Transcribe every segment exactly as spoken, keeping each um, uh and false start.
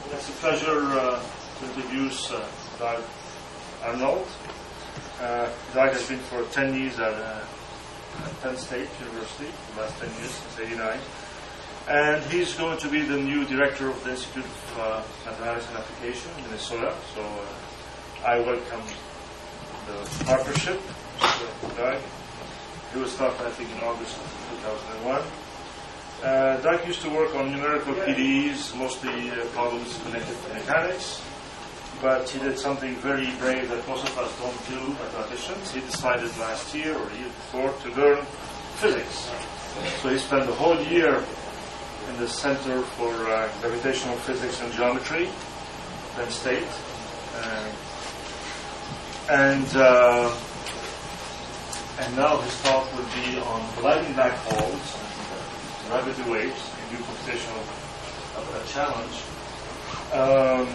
It's a pleasure uh, to introduce uh, Doug Arnold. Uh, Doug has been for ten years at, uh, at Penn State University, the last ten years, since eighty-nine. And he's going to be the new director of the Institute of uh, Mathematics and Application in Minnesota. So uh, I welcome the partnership with Doug. He was started, I think, in August of two thousand one. Uh, Doug used to work on numerical P D Es, mostly uh, problems connected to mechanics, but he did something very brave that most of us don't do mathematicians. He decided last year or year before to learn physics. So he spent the whole year in the Center for uh, Gravitational Physics and Geometry, Penn State, uh, and uh, and now his talk will be on colliding black holes, gravity waves, a new computational uh, challenge. Um,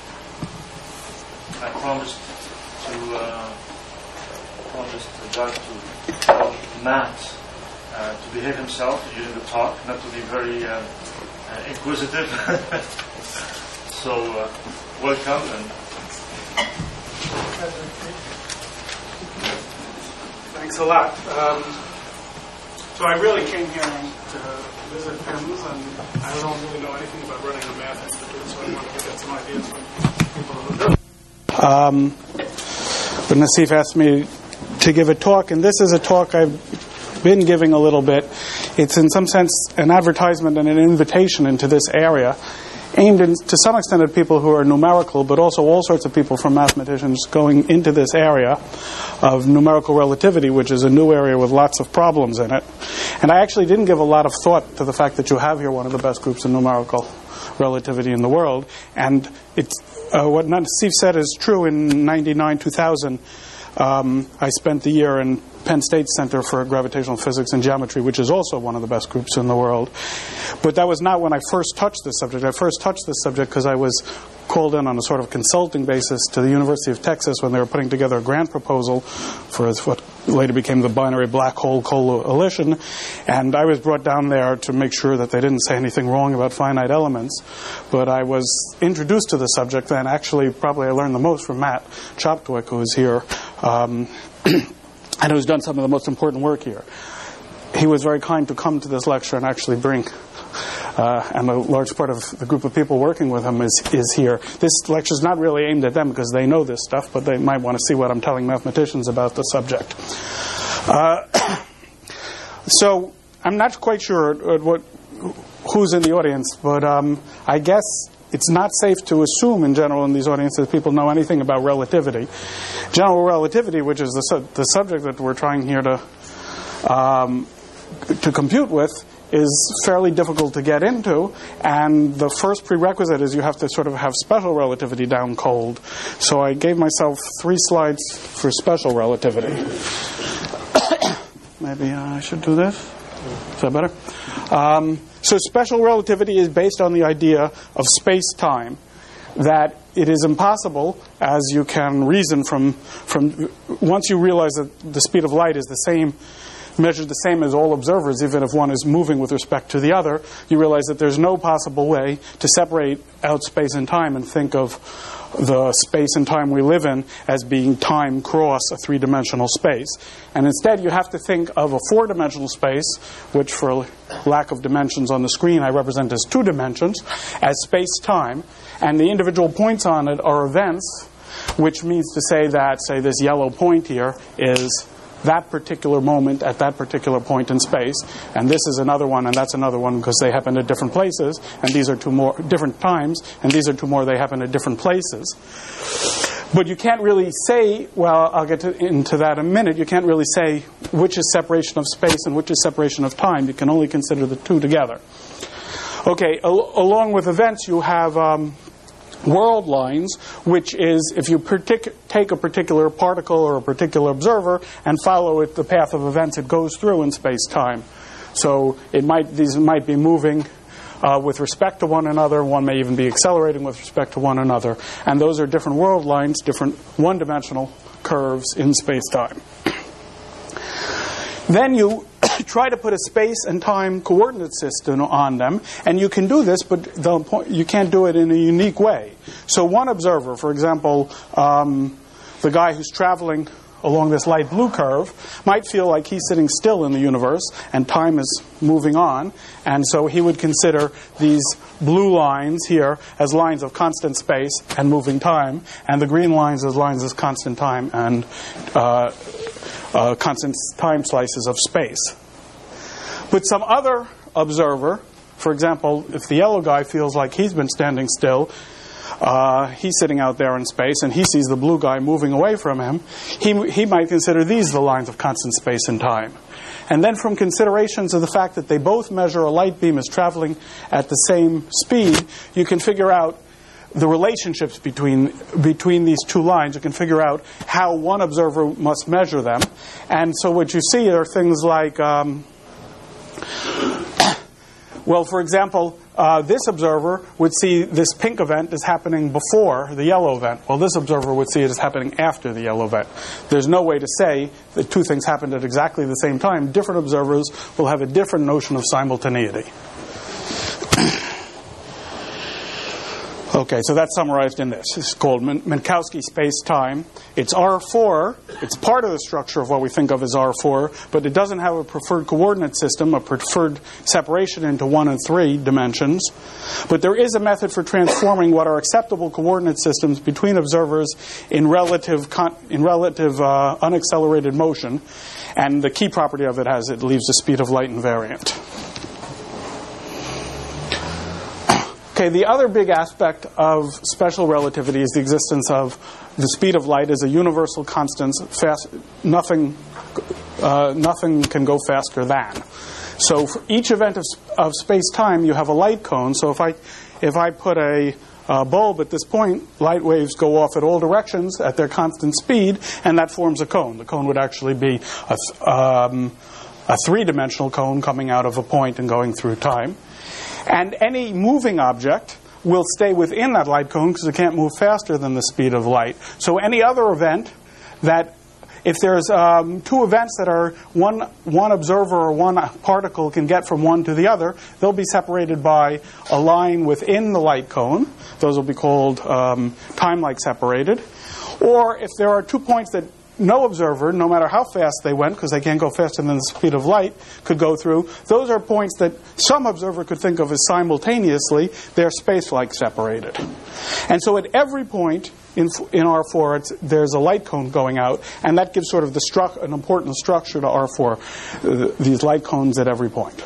I promised to uh, promised Doug to tell Matt uh, to behave himself during the talk, not to be very uh, uh, inquisitive. So uh, welcome and. Thanks a lot. Um, so I really came here to visit Penns, and I don't really know anything about running a math institute, so I wanted to get some ideas from people who do. Um, but Nassif asked me to give a talk, and this is a talk I've been giving a little bit. It's in some sense an advertisement and an invitation into this area, aimed in, to some extent at people who are numerical, but also all sorts of people from mathematicians going into this area of numerical relativity, which is a new area with lots of problems in it. And I actually didn't give a lot of thought to the fact that you have here one of the best groups in numerical relativity in the world. And it's, uh, what Nassif said is true. In ninety-nine, two thousand, um, I spent the year in Penn State Center for Gravitational Physics and Geometry, which is also one of the best groups in the world. But that was not when I first touched this subject. I first touched this subject because I was called in on a sort of consulting basis to the University of Texas when they were putting together a grant proposal for what later became the Binary Black Hole Coalition. And I was brought down there to make sure that they didn't say anything wrong about finite elements. But I was introduced to the subject, and actually probably I learned the most from Matt Choptwick, who is here. Um, and who's done some of the most important work here. He was very kind to come to this lecture and actually bring, uh, and a large part of the group of people working with him is, is here. This lecture is not really aimed at them because they know this stuff, but they might want to see what I'm telling mathematicians about the subject. Uh, so I'm not quite sure what, who's in the audience, but um, I guess it's not safe to assume in general in these audiences people know anything about relativity. General relativity, which is the, su- the subject that we're trying here to um, to compute with, is fairly difficult to get into, and the first prerequisite is you have to sort of have special relativity down cold. So I gave myself three slides for special relativity. Maybe uh, I should do this. Is that better? Um, so special relativity is based on the idea of space-time, that it is impossible, as you can reason from, from once you realize that the speed of light is the same, measured the same as all observers, even if one is moving with respect to the other, you realize that there's no possible way to separate out space and time and think of the space and time we live in as being time cross a three-dimensional space. And instead you have to think of a four-dimensional space, which for lack of dimensions on the screen I represent as two dimensions, as space-time. And the individual points on it are events, which means to say that, say, this yellow point here is that particular moment at that particular point in space, and this is another one, and that's another one because they happen at different places, and these are two more different times, and these are two more they happen at different places. But you can't really say, well, I'll get to, into that in a minute, you can't really say which is separation of space and which is separation of time. You can only consider the two together. Okay, al- along with events, you have um, world lines, which is if you partic- take a particular particle or a particular observer and follow it, the path of events it goes through in space-time. So it might these might be moving uh, with respect to one another. One may even be accelerating with respect to one another. And those are different world lines, different one-dimensional curves in space-time. Then you try to put a space and time coordinate system on them, and you can do this, but the point, you can't do it in a unique way. So one observer, for example, um, the guy who's traveling along this light blue curve, might feel like he's sitting still in the universe and time is moving on, and so he would consider these blue lines here as lines of constant space and moving time, and the green lines as lines of constant time and uh, uh, constant time slices of space. But some other observer, for example, if the yellow guy feels like he's been standing still, Uh, he's sitting out there in space, and he sees the blue guy moving away from him, he, he might consider these the lines of constant space and time. And then from considerations of the fact that they both measure a light beam as traveling at the same speed, you can figure out the relationships between between these two lines. You can figure out how one observer must measure them. And so what you see are things like, um, well, for example, Uh, this observer would see this pink event as happening before the yellow event. Well, this observer would see it as happening after the yellow event. There's no way to say that two things happened at exactly the same time. Different observers will have a different notion of simultaneity. Okay, so that's summarized in this. It's called Min- Minkowski space-time. It's R four. It's part of the structure of what we think of as R four, but it doesn't have a preferred coordinate system, a preferred separation into one and three dimensions. But there is a method for transforming what are acceptable coordinate systems between observers in relative con- in relative uh, unaccelerated motion, and the key property of it has it leaves the speed of light invariant. Okay, the other big aspect of special relativity is the existence of the speed of light as a universal constant. Fast, nothing, uh, nothing can go faster than. So for each event of, of space-time, you have a light cone. So if I, if I put a uh, bulb at this point, light waves go off at all directions at their constant speed, and that forms a cone. The cone would actually be a, um, a three-dimensional cone coming out of a point and going through time. And any moving object will stay within that light cone because it can't move faster than the speed of light. So any other event that, if there's um, two events that are one one observer or one particle can get from one to the other, they'll be separated by a line within the light cone. Those will be called um, time-like separated. Or if there are two points that no observer, no matter how fast they went, because they can't go faster than the speed of light, could go through, those are points that some observer could think of as simultaneously. They're space-like separated. And so at every point in, in R four, it's, there's a light cone going out, and that gives sort of the stru- an important structure to R four, uh, these light cones at every point.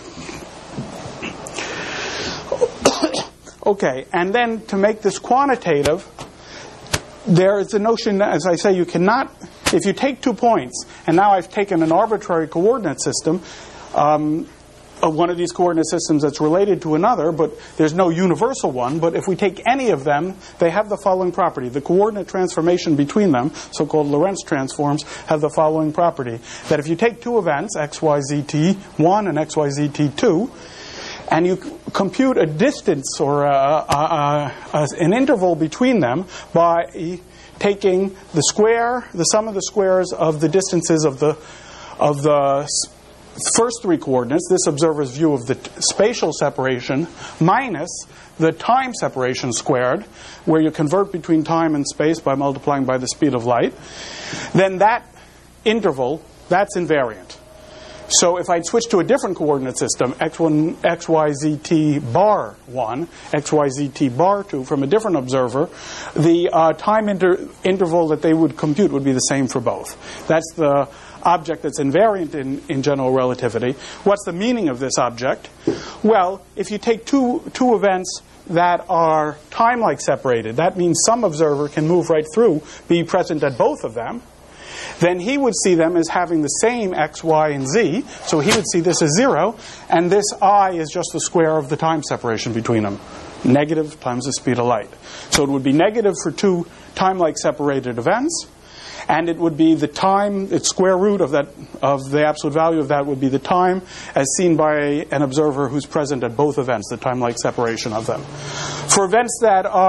Okay, and then to make this quantitative, there is a notion, as I say, you cannot, if you take two points, and now I've taken an arbitrary coordinate system, um, of one of these coordinate systems that's related to another, but there's no universal one, but if we take any of them, they have the following property. The coordinate transformation between them, so-called Lorentz transforms, have the following property, that if you take two events, x y z t one and x y z t two, and you compute a distance or a, a, a, an interval between them by taking the square, the sum of the squares of the distances of the of the first three coordinates, this observer's view of the t- spatial separation, minus the time separation squared, where you convert between time and space by multiplying by the speed of light, then that interval, that's invariant. So if I switch to a different coordinate system, x one, x y z t bar one, x y z t bar two, from a different observer, the uh, time inter- interval that they would compute would be the same for both. That's the object that's invariant in, in general relativity. What's the meaning of this object? Well, if you take two two events that are time-like separated, that means some observer can move right through, be present at both of them, then he would see them as having the same x, y, and z. So he would see this as zero, and this I is just the square of the time separation between them. Negative times the speed of light. So it would be negative for two time-like separated events, and it would be the time, its square root of that, of the absolute value of that would be the time as seen by an observer who's present at both events, the time-like separation of them. For events that are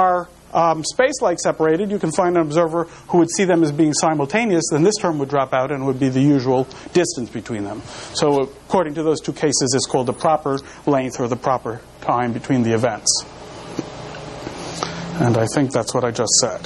um, space-like separated, you can find an observer who would see them as being simultaneous, then this term would drop out and it would be the usual distance between them. So according to those two cases, it's called the proper length or the proper time between the events. And I think that's what I just said.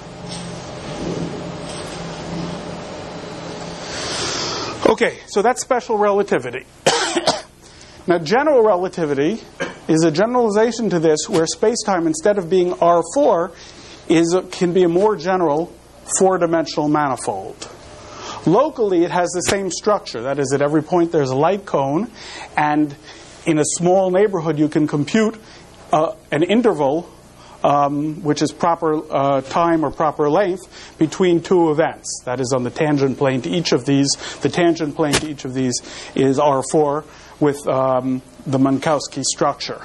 Okay, so that's special relativity. Now, general relativity is a generalization to this where space-time, instead of being R four, is a, can be a more general four-dimensional manifold. Locally, it has the same structure. That is, at every point there's a light cone, and in a small neighborhood you can compute uh, an interval Um, which is proper uh, time or proper length between two events. That is on the tangent plane to each of these. The tangent plane to each of these is R four with um, the Minkowski structure.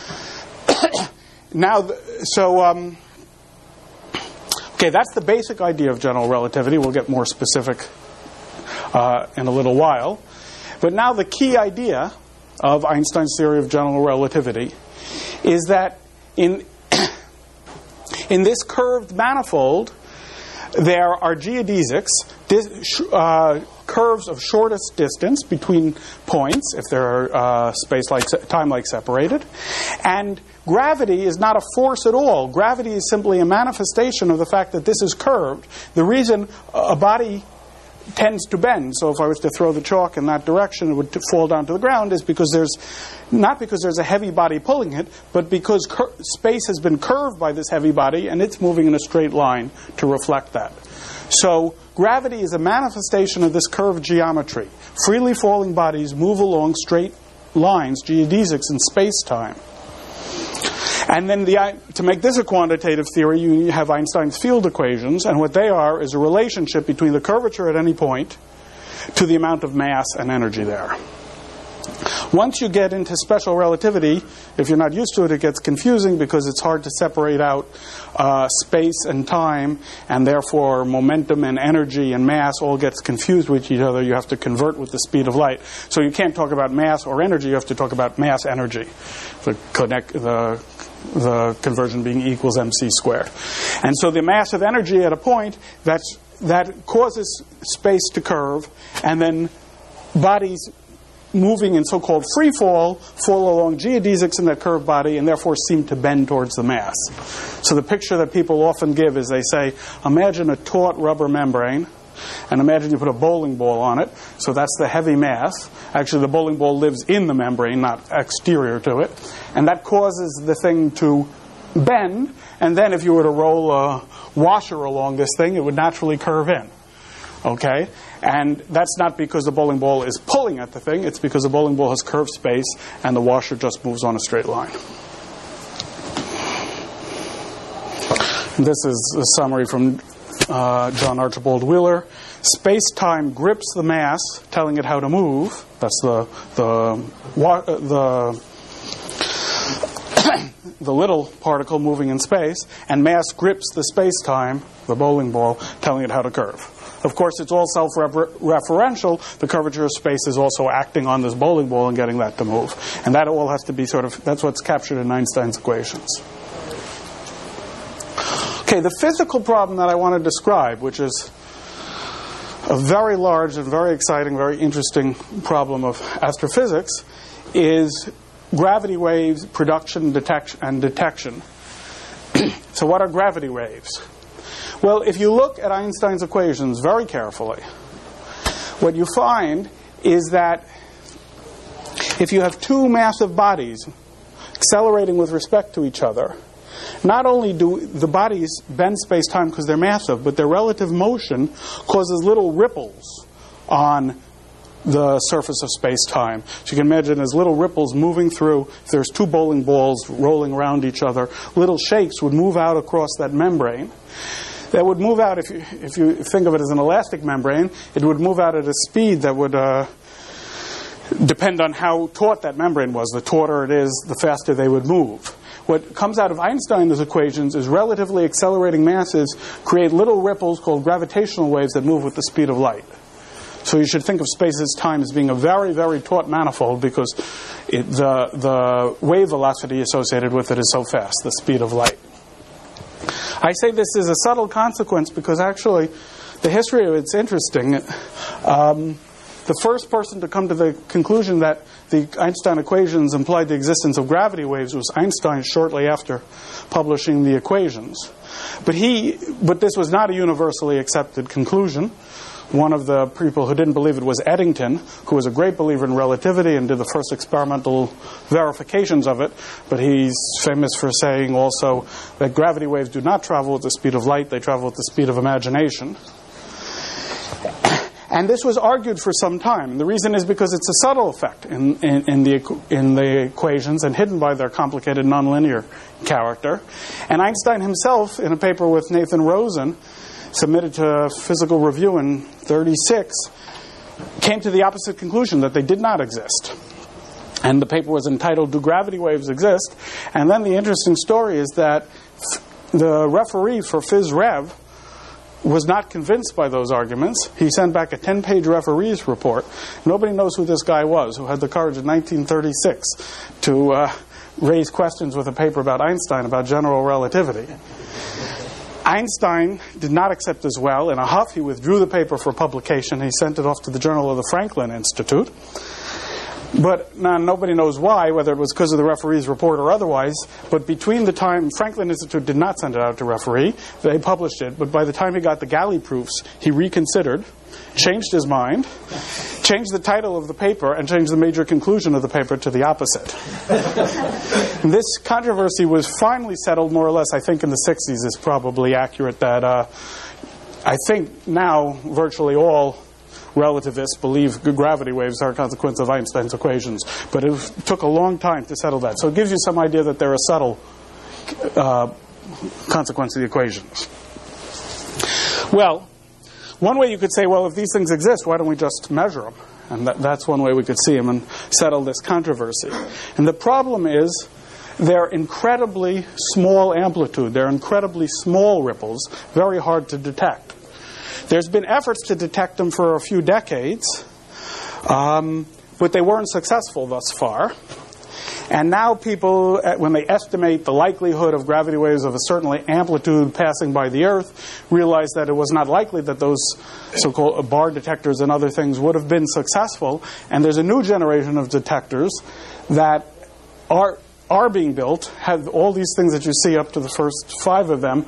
Now, th- so, um, okay, that's the basic idea of general relativity. We'll get more specific uh, in a little while. But now the key idea of Einstein's theory of general relativity is that in In this curved manifold, there are geodesics, dis, uh, curves of shortest distance between points, if they're uh, space-like, time-like separated. And gravity is not a force at all. Gravity is simply a manifestation of the fact that this is curved. The reason a body tends to bend, so if I was to throw the chalk in that direction, it would t- fall down to the ground, is because there's not because there's a heavy body pulling it, but because cur- space has been curved by this heavy body, and it's moving in a straight line to reflect that. So gravity is a manifestation of this curved geometry. Freely falling bodies move along straight lines, geodesics, in space-time. And then the, to make this a quantitative theory, you have Einstein's field equations, and what they are is a relationship between the curvature at any point to the amount of mass and energy there. Once you get into special relativity, if you're not used to it, it gets confusing because it's hard to separate out uh, space and time, and therefore momentum and energy and mass all gets confused with each other. You have to convert with the speed of light. So you can't talk about mass or energy, you have to talk about mass energy. The, connect, the, the conversion being E equals mc squared. And so the mass of energy at a point, that's, that causes space to curve, and then bodies moving in so-called free fall, fall along geodesics in that curved body and therefore seem to bend towards the mass. So the picture that people often give is they say, imagine a taut rubber membrane, and imagine you put a bowling ball on it, so that's the heavy mass. Actually, the bowling ball lives in the membrane, not exterior to it, and that causes the thing to bend, and then if you were to roll a washer along this thing, it would naturally curve in. Okay? And that's not because the bowling ball is pulling at the thing, it's because the bowling ball has curved space and the washer just moves on a straight line. This is a summary from uh, John Archibald Wheeler. Space-time grips the mass, telling it how to move. That's the the wa- the the little particle moving in space, and mass grips the space-time, the bowling ball, telling it how to curve. Of course, it's all self-referential. The curvature of space is also acting on this bowling ball and getting that to move. And that all has to be sort of, that's what's captured in Einstein's equations. Okay, the physical problem that I want to describe, which is a very large and very exciting, very interesting problem of astrophysics, is gravity waves production detection, and detection. So what are gravity waves? Well, if you look at Einstein's equations very carefully, what you find is that if you have two massive bodies accelerating with respect to each other, not only do the bodies bend space-time because they're massive, but their relative motion causes little ripples on the surface of space-time. So you can imagine as little ripples moving through, if there's two bowling balls rolling around each other, little shakes would move out across that membrane. That would move out, if you, if you think of it as an elastic membrane, it would move out at a speed that would uh, depend on how taut that membrane was. The tauter it is, the faster they would move. What comes out of Einstein's equations is relatively accelerating masses create little ripples called gravitational waves that move with the speed of light. So you should think of space's time as being a very, very taut manifold because it, the, the wave velocity associated with it is so fast, the speed of light. I say this is a subtle consequence because actually the history of it's interesting. Um, the first person to come to the conclusion that the Einstein equations implied the existence of gravity waves was Einstein shortly after publishing the equations. But he, but this was not a universally accepted conclusion. One of the people who didn't believe it was Eddington, who was a great believer in relativity and did the first experimental verifications of it. But he's famous for saying also that gravity waves do not travel at the speed of light, they travel at the speed of imagination. And this was argued for some time. And the reason is because it's a subtle effect in, in, in, the, in the equations and hidden by their complicated nonlinear character. And Einstein himself, in a paper with Nathan Rosen, submitted to Physical Review in thirty-six, came to the opposite conclusion, that they did not exist. And the paper was entitled, Do Gravity Waves Exist? And then the interesting story is that the referee for Phys Rev was not convinced by those arguments. He sent back a ten-page referee's report. Nobody knows who this guy was, who had the courage in nineteen thirty-six to uh, raise questions with a paper about Einstein, about general relativity. Einstein did not accept as well. In a huff, he withdrew the paper for publication. He sent it off to the Journal of the Franklin Institute. But now, nobody knows why, whether it was because of the referee's report or otherwise. But between the time, Franklin Institute did not send it out to referee. They published it. But by the time he got the galley proofs, he reconsidered, changed his mind, changed the title of the paper, and changed the major conclusion of the paper to the opposite. This controversy was finally settled more or less, I think, in the sixties. Is probably accurate that uh, I think now virtually all relativists believe gravity waves are a consequence of Einstein's equations. But it took a long time to settle that. So it gives you some idea that they're a subtle uh, consequence of the equations. Well, one way you could say, well, if these things exist, why don't we just measure them? And that, that's one way we could see them and settle this controversy. And the problem is they're incredibly small amplitude. They're incredibly small ripples, very hard to detect. There's been efforts to detect them for a few decades, um, but they weren't successful thus far. And now people, when they estimate the likelihood of gravity waves of a certain amplitude passing by the Earth, realize that it was not likely that those so-called bar detectors and other things would have been successful. And there's a new generation of detectors that are are being built, have all these things that you see up to the first five of them,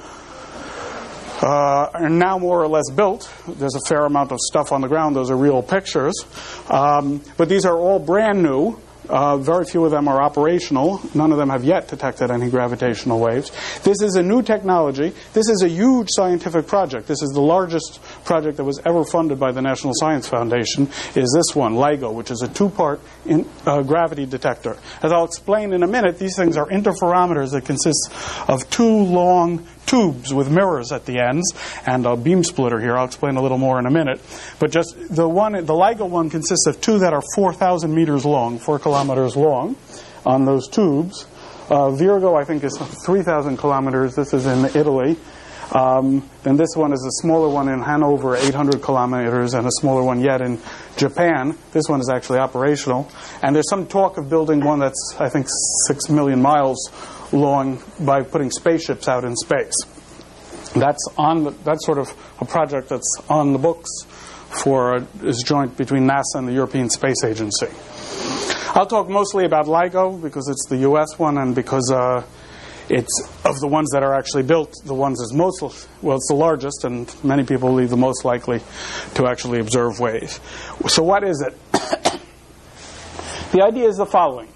Uh, are now more or less built. There's a fair amount of stuff on the ground. Those are real pictures. Um, but these are all brand new. Uh, very few of them are operational. None of them have yet detected any gravitational waves. This is a new technology. This is a huge scientific project. This is the largest project that was ever funded by the National Science Foundation, is this one, LIGO, which is a two-part in, uh, gravity detector. As I'll explain in a minute, these things are interferometers that consist of two long tubes with mirrors at the ends and a beam splitter here. I'll explain a little more in a minute. But just the one, the LIGO one consists of two that are four thousand meters long, four kilometers long on those tubes. Uh, Virgo, I think, is three thousand kilometers. This is in Italy. Um, then this one is a smaller one in Hanover, eight hundred kilometers, and a smaller one yet in Japan. This one is actually operational. And there's some talk of building one that's, I think, six million miles long by putting spaceships out in space. That's on the, that's sort of a project that's on the books for uh, is joint between NASA and the European Space Agency. I'll talk mostly about LIGO because it's the U S one and because uh, it's of the ones that are actually built, the ones that's most, well, it's the largest, and many people believe the most likely to actually observe waves. So what is it? The idea is the following.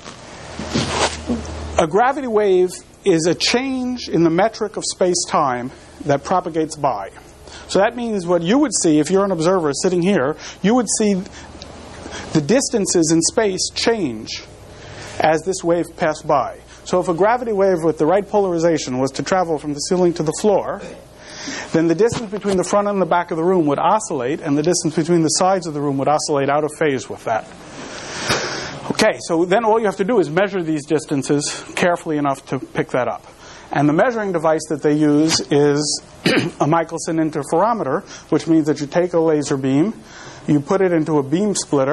A gravity wave is a change in the metric of space-time that propagates by. So that means what you would see, if you're an observer sitting here, you would see the distances in space change as this wave passed by. So if a gravity wave with the right polarization was to travel from the ceiling to the floor, then the distance between the front and the back of the room would oscillate, and the distance between the sides of the room would oscillate out of phase with that. Okay, so then all you have to do is measure these distances carefully enough to pick that up. And the measuring device that they use is a Michelson interferometer, which means that you take a laser beam, you put it into a beam splitter,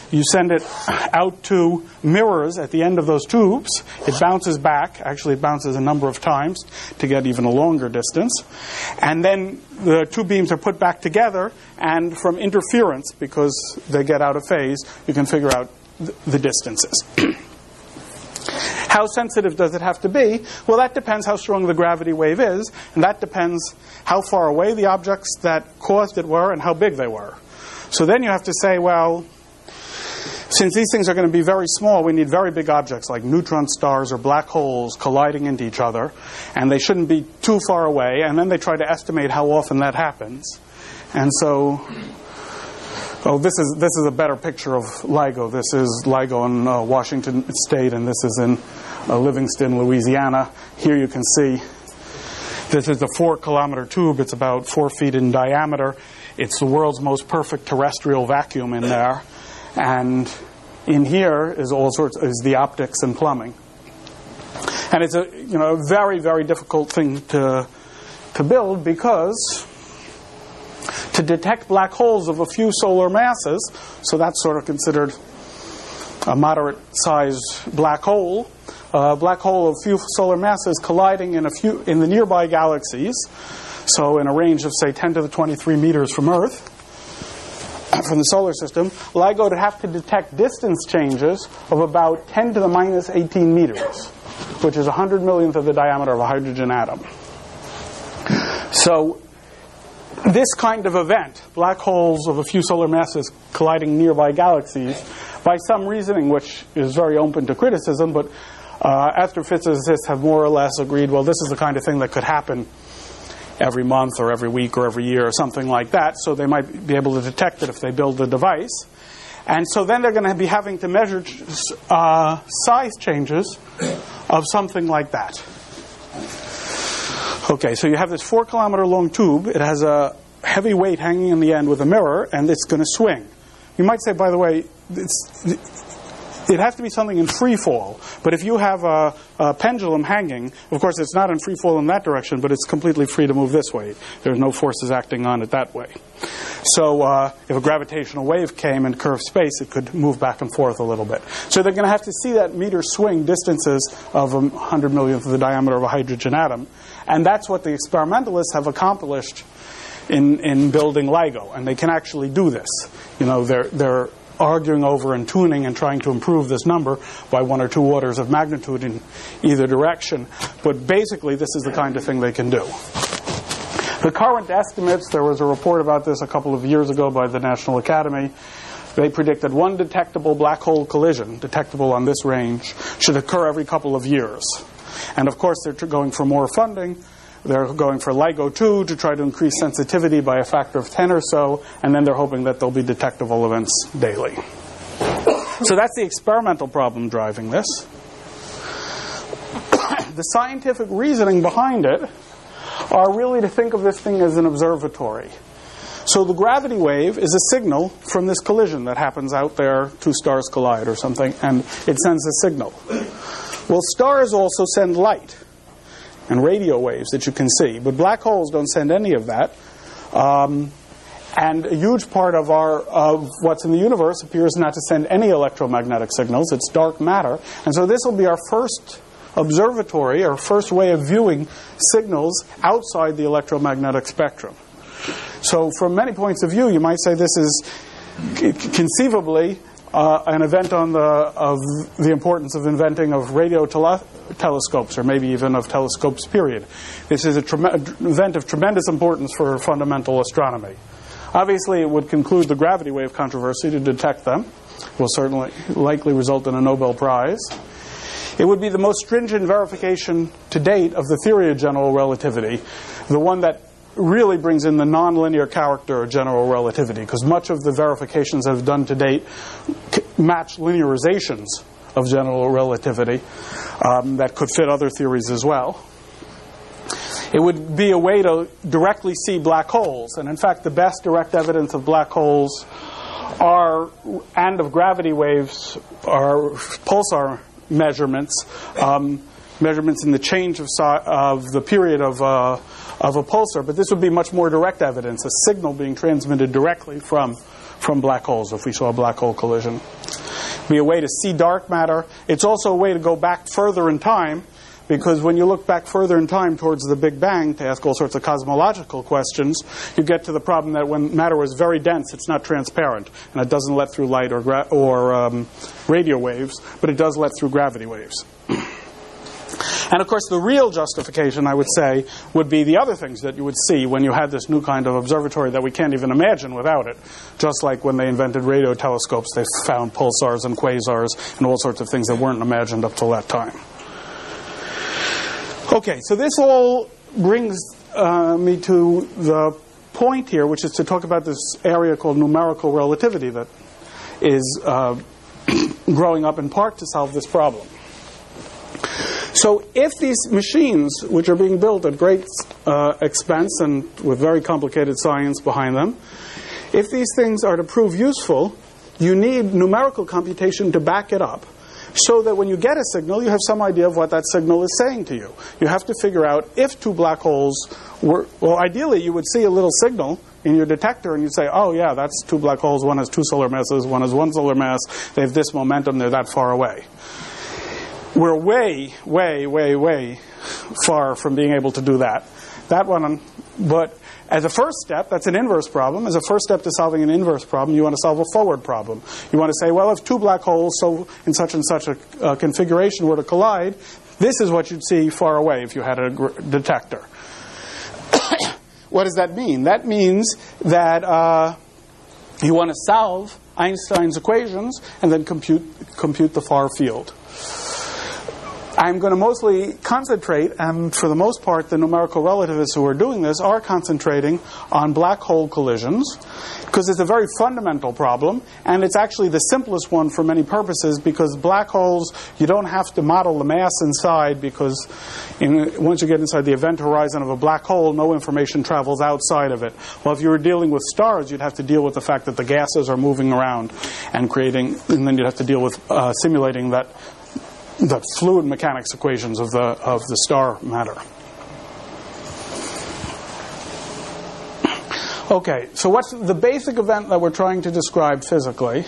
You send it out to mirrors at the end of those tubes. It bounces back. Actually, it bounces a number of times to get even a longer distance. And then the two beams are put back together, and from interference, because they get out of phase, you can figure out th- the distances. How sensitive does it have to be? Well, that depends how strong the gravity wave is, and that depends how far away the objects that caused it were and how big they were. So then you have to say, well, since these things are going to be very small, we need very big objects like neutron stars or black holes colliding into each other, and they shouldn't be too far away, and then they try to estimate how often that happens. And so, oh, this is this is a better picture of LIGO. This is LIGO in uh, Washington State, and this is in uh, Livingston, Louisiana. Here you can see this is a four-kilometer tube. It's about four feet in diameter. It's the world's most perfect terrestrial vacuum in there. And in here is all sorts is the optics and plumbing. And it's a you know a very, very difficult thing to to build, because to detect black holes of a few solar masses, so that's sort of considered a moderate-sized black hole, a black hole of few solar masses colliding in a few in the nearby galaxies, so in a range of, say, ten to the twenty-three meters from Earth, from the solar system, LIGO would have to detect distance changes of about ten to the minus eighteen meters, which is a hundred millionth of the diameter of a hydrogen atom. So this kind of event, black holes of a few solar masses colliding nearby galaxies, by some reasoning which is very open to criticism, but uh, astrophysicists have more or less agreed, well, this is the kind of thing that could happen every month or every week or every year or something like that, so they might be able to detect it if they build the device. And so then they're going to be having to measure uh, size changes of something like that. Okay, so you have this four kilometer long tube. It has a heavy weight hanging in the end with a mirror, and it's going to swing. You might say, by the way, it's, it has to be something in free fall. But if you have a, a pendulum hanging, of course it's not in free fall in that direction, but it's completely free to move this way. There's no forces acting on it that way. So uh, if a gravitational wave came in curved space, it could move back and forth a little bit. So they're going to have to see that meter swing distances of a hundred millionth of the diameter of a hydrogen atom. And that's what the experimentalists have accomplished in, in building LIGO. And they can actually do this. You know, they're they're arguing over and tuning and trying to improve this number by one or two orders of magnitude in either direction. But basically, this is the kind of thing they can do. The current estimates, there was a report about this a couple of years ago by the National Academy. They predicted one detectable black hole collision, detectable on this range, should occur every couple of years. And of course, they're going for more funding. They're going for LIGO two to try to increase sensitivity by a factor of ten or so, and then they're hoping that there'll be detectable events daily. So that's the experimental problem driving this. The scientific reasoning behind it are really to think of this thing as an observatory. So the gravity wave is a signal from this collision that happens out there, two stars collide or something, and it sends a signal. Well, stars also send light and radio waves that you can see, but black holes don't send any of that. Um, and a huge part of our of what's in the universe appears not to send any electromagnetic signals. It's dark matter. And so this will be our first observatory, our first way of viewing signals outside the electromagnetic spectrum. So from many points of view, you might say this is c- conceivably uh, an event on the of the importance of inventing of radio tele- telescopes, or maybe even of telescopes, period. This is an tre- event of tremendous importance for fundamental astronomy. Obviously, it would conclude the gravity wave controversy to detect them. It will certainly likely result in a Nobel Prize. It would be the most stringent verification to date of the theory of general relativity, the one that really brings in the nonlinear character of general relativity, because much of the verifications that have done to date match linearizations of general relativity um, that could fit other theories as well. It would be a way to directly see black holes, and in fact the best direct evidence of black holes are, and of gravity waves, are pulsar measurements, um, measurements in the change of, si- of the period of uh, of a pulsar, but this would be much more direct evidence, a signal being transmitted directly from from black holes if we saw a black hole collision. It'd be a way to see dark matter. It's also a way to go back further in time, because when you look back further in time towards the Big Bang to ask all sorts of cosmological questions, you get to the problem that when matter was very dense, it's not transparent, and it doesn't let through light or, gra- or um, radio waves, but it does let through gravity waves. And of course, the real justification, I would say, would be the other things that you would see when you had this new kind of observatory that we can't even imagine without it. Just like when they invented radio telescopes, they found pulsars and quasars and all sorts of things that weren't imagined up till that time. Okay, so this all brings uh, me to the point here, which is to talk about this area called numerical relativity that is uh, growing up in part to solve this problem. So if these machines, which are being built at great uh, expense and with very complicated science behind them, if these things are to prove useful, you need numerical computation to back it up, so that when you get a signal, you have some idea of what that signal is saying to you. You have to figure out if two black holes were, well, ideally you would see a little signal in your detector and you'd say, oh yeah, that's two black holes, one has two solar masses, one has one solar mass, they have this momentum, they're that far away. We're way, way, way, way far from being able to do that. That one, but as a first step, that's an inverse problem. As a first step to solving an inverse problem, you want to solve a forward problem. You want to say, well, if two black holes so in such and such a uh, configuration were to collide, this is what you'd see far away if you had a gr- detector. What does that mean? That means that uh, you want to solve Einstein's equations and then compute compute the far field. I'm going to mostly concentrate, and for the most part, the numerical relativists who are doing this are concentrating on black hole collisions, because it's a very fundamental problem, and it's actually the simplest one for many purposes, because black holes, you don't have to model the mass inside, because in, once you get inside the event horizon of a black hole, no information travels outside of it. Well, if you were dealing with stars, you'd have to deal with the fact that the gases are moving around and creating, and then you'd have to deal with uh, simulating that the fluid mechanics equations of the of the star matter. Okay, so what's the basic event that we're trying to describe physically?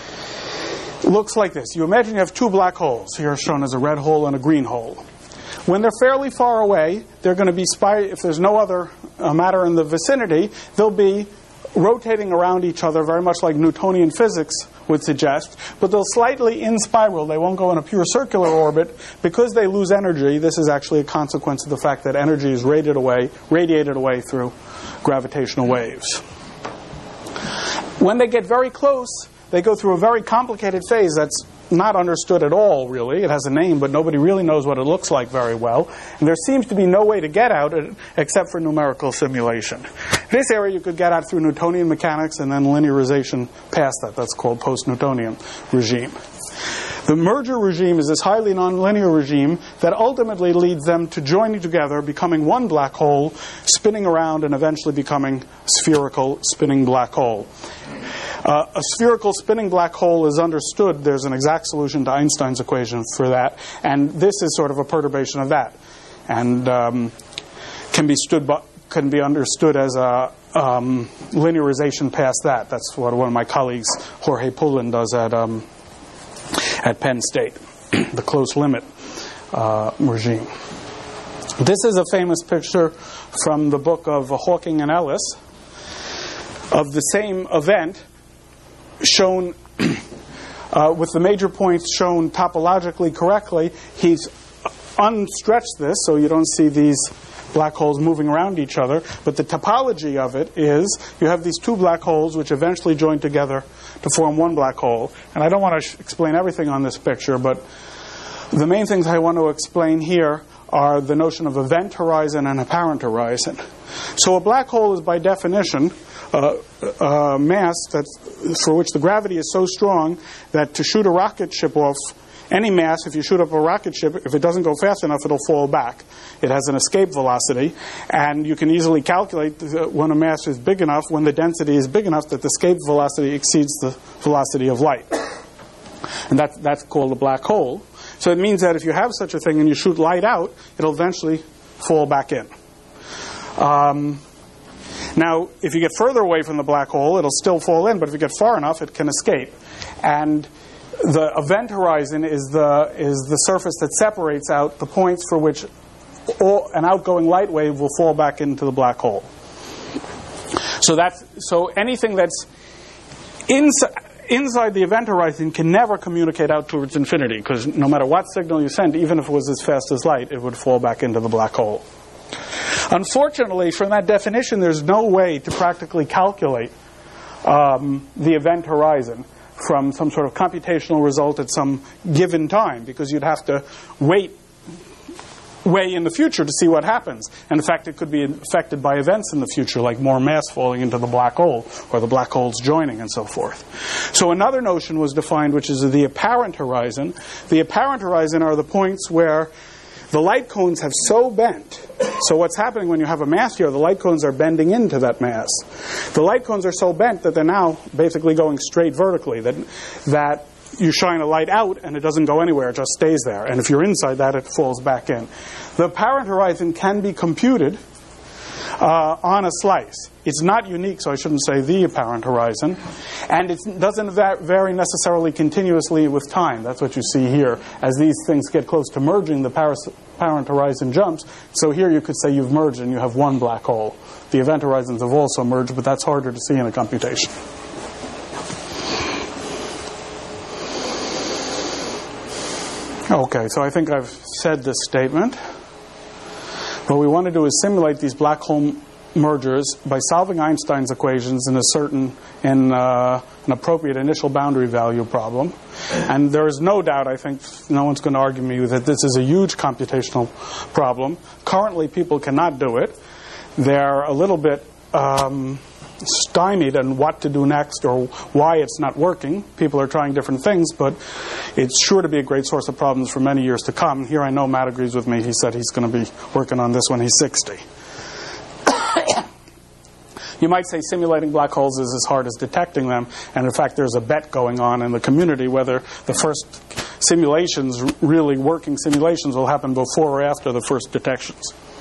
It looks like this. You imagine you have two black holes, here shown as a red hole and a green hole. When they're fairly far away, they're going to be, spy- if there's no other uh, matter in the vicinity, they'll be rotating around each other, very much like Newtonian physics would suggest, but they'll slightly in spiral. They won't go in a pure circular orbit. Because they lose energy, this is actually a consequence of the fact that energy is radiated away, radiated away through gravitational waves. When they get very close, they go through a very complicated phase that's not understood at all, really. It has a name, but nobody really knows what it looks like very well. And there seems to be no way to get out it except for numerical simulation. This area you could get out through Newtonian mechanics and then linearization past that. That's called post-Newtonian regime. The merger regime is this highly nonlinear regime that ultimately leads them to joining together, becoming one black hole, spinning around, and eventually becoming spherical spinning black hole. Uh, a spherical spinning black hole is understood. There's an exact solution to Einstein's equation for that, and this is sort of a perturbation of that, and um, can be stood by, can be understood as a um, linearization past that. That's what one of my colleagues, Jorge Pullen, does at um, at Penn State, the close limit uh, regime. This is a famous picture from the book of Hawking and Ellis of the same event, shown uh, with the major points shown topologically correctly. He's unstretched this so you don't see these black holes moving around each other, but the topology of it is you have these two black holes which eventually join together to form one black hole. And I don't want to sh- explain everything on this picture, but the main things I want to explain here are the notion of event horizon and apparent horizon. So a black hole is by definition Uh, uh, mass that's, for which the gravity is so strong that to shoot a rocket ship off, any mass, if you shoot up a rocket ship, if it doesn't go fast enough, it'll fall back. It has an escape velocity, and you can easily calculate when a mass is big enough, when the density is big enough that the escape velocity exceeds the velocity of light. And that, that's called a black hole. So it means that if you have such a thing and you shoot light out, it'll eventually fall back in. Um, Now, if you get further away from the black hole, it'll still fall in, but if you get far enough, it can escape. And the event horizon is the is the surface that separates out the points for which all, an outgoing light wave will fall back into the black hole. So that's so anything that's inside. Inside the event horizon can never communicate out towards infinity, because no matter what signal you send, even if it was as fast as light, it would fall back into the black hole. Unfortunately, from that definition, there's no way to practically calculate um, the event horizon from some sort of computational result at some given time, because you'd have to wait way in the future to see what happens. And in fact, it could be affected by events in the future, like more mass falling into the black hole, or the black holes joining, and so forth. So another notion was defined, which is the apparent horizon. The apparent horizon are the points where the light cones have so bent. So what's happening when you have a mass here, the light cones are bending into that mass. The light cones are so bent that they're now basically going straight vertically, that that you shine a light out and it doesn't go anywhere, it just stays there. And if you're inside that, it falls back in. The apparent horizon can be computed uh, on a slice. It's not unique, so I shouldn't say the apparent horizon. And it doesn't va- vary necessarily continuously with time. That's what you see here. As these things get close to merging, the paras- apparent horizon jumps. So here you could say you've merged and you have one black hole. The event horizons have also merged, but that's harder to see in a computation. Okay, so I think I've said this statement. What we want to do is simulate these black hole mergers by solving Einstein's equations in a certain, in uh, an appropriate initial boundary value problem. And there is no doubt, I think, no one's going to argue me that this is a huge computational problem. Currently, people cannot do it. They're a little bit um, stymied on what to do next or why it's not working. People are trying different things, but it's sure to be a great source of problems for many years to come. Here I know Matt agrees with me. He said he's going to be working on this when he's sixty. You might say simulating black holes is as hard as detecting them, and in fact there's a bet going on in the community whether the first simulations, really working simulations, will happen before or after the first detections.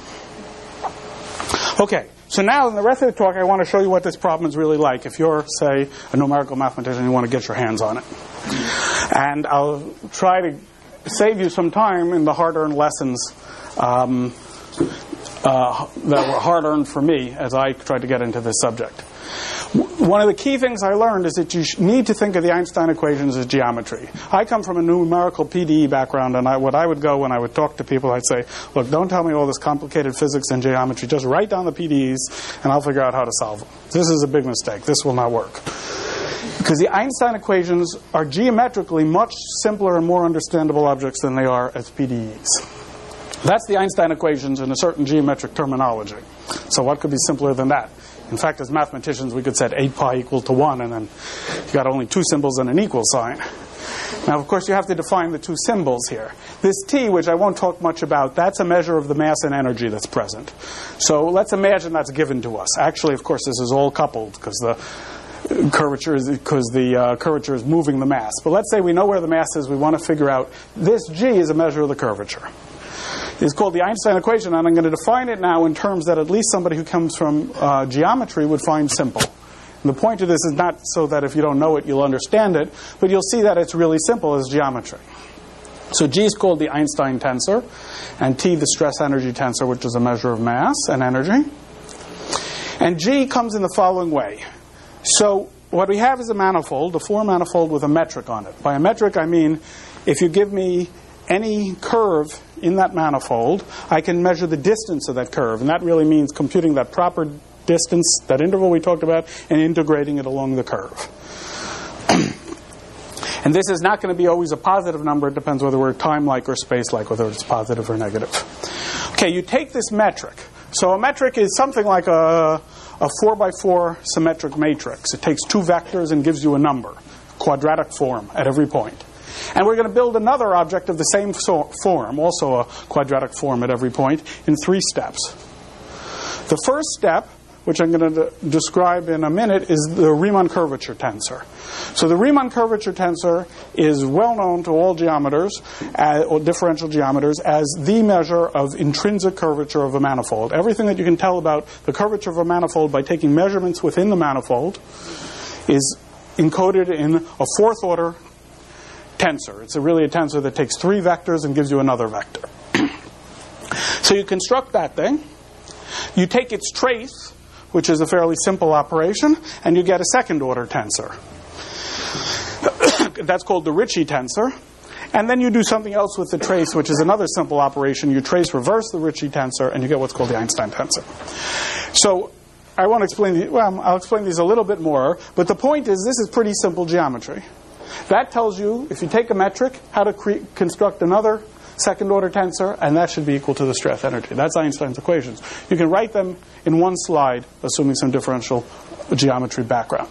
Okay, so now in the rest of the talk I want to show you what this problem is really like if you're, say, a numerical mathematician and you want to get your hands on it. And I'll try to save you some time in the hard-earned lessons um, uh, that were hard-earned for me as I tried to get into this subject. One of the key things I learned is that you need to think of the Einstein equations as geometry. I come from a numerical P D E background, and I, what I would go when I would talk to people, I'd say, look, don't tell me all this complicated physics and geometry. Just write down the P D Es, and I'll figure out how to solve them. This is a big mistake. This will not work. Because the Einstein equations are geometrically much simpler and more understandable objects than they are as P D Es. That's the Einstein equations in a certain geometric terminology. So what could be simpler than that? In fact, as mathematicians, we could set eight pi equal to one, and then you got only two symbols and an equal sign. Now, of course, you have to define the two symbols here. This T, which I won't talk much about, that's a measure of the mass and energy that's present. So let's imagine that's given to us. Actually, of course, this is all coupled because the curvature is because the uh, curvature is moving the mass. But let's say we know where the mass is. We want to figure out this G is a measure of the curvature. It's called the Einstein equation, and I'm going to define it now in terms that at least somebody who comes from uh, geometry would find simple. And the point of this is not so that if you don't know it, you'll understand it, but you'll see that it's really simple as geometry. So G is called the Einstein tensor, and T the stress energy tensor, which is a measure of mass and energy. And G comes in the following way. So what we have is a manifold, a four manifold with a metric on it. By a metric, I mean if you give me any curve in that manifold, I can measure the distance of that curve. And that really means computing that proper distance, that interval we talked about, and integrating it along the curve. And this is not going to be always a positive number. It depends whether we're time-like or space-like, whether it's positive or negative. Okay, you take this metric. So a metric is something like a, a four by four symmetric matrix. It takes two vectors and gives you a number, quadratic form at every point. And we're going to build another object of the same so- form, also a quadratic form at every point, in three steps. The first step, which I'm going to de- describe in a minute, is the Riemann curvature tensor. So the Riemann curvature tensor is well known to all geometers, uh, or differential geometers, as the measure of intrinsic curvature of a manifold. Everything that you can tell about the curvature of a manifold by taking measurements within the manifold is encoded in a fourth order tensor. It's a really a tensor that takes three vectors and gives you another vector. So you construct that thing, you take its trace, which is a fairly simple operation, and you get a second order tensor. That's called the Ricci tensor. And then you do something else with the trace, which is another simple operation. You trace reverse the Ricci tensor, and you get what's called the Einstein tensor. So I won't explain the, well, I'll explain these a little bit more, but the point is this is pretty simple geometry. That tells you, if you take a metric, how to cre- construct another second order tensor, and that should be equal to the stress energy. That's Einstein's equations. You can write them in one slide, assuming some differential geometry background.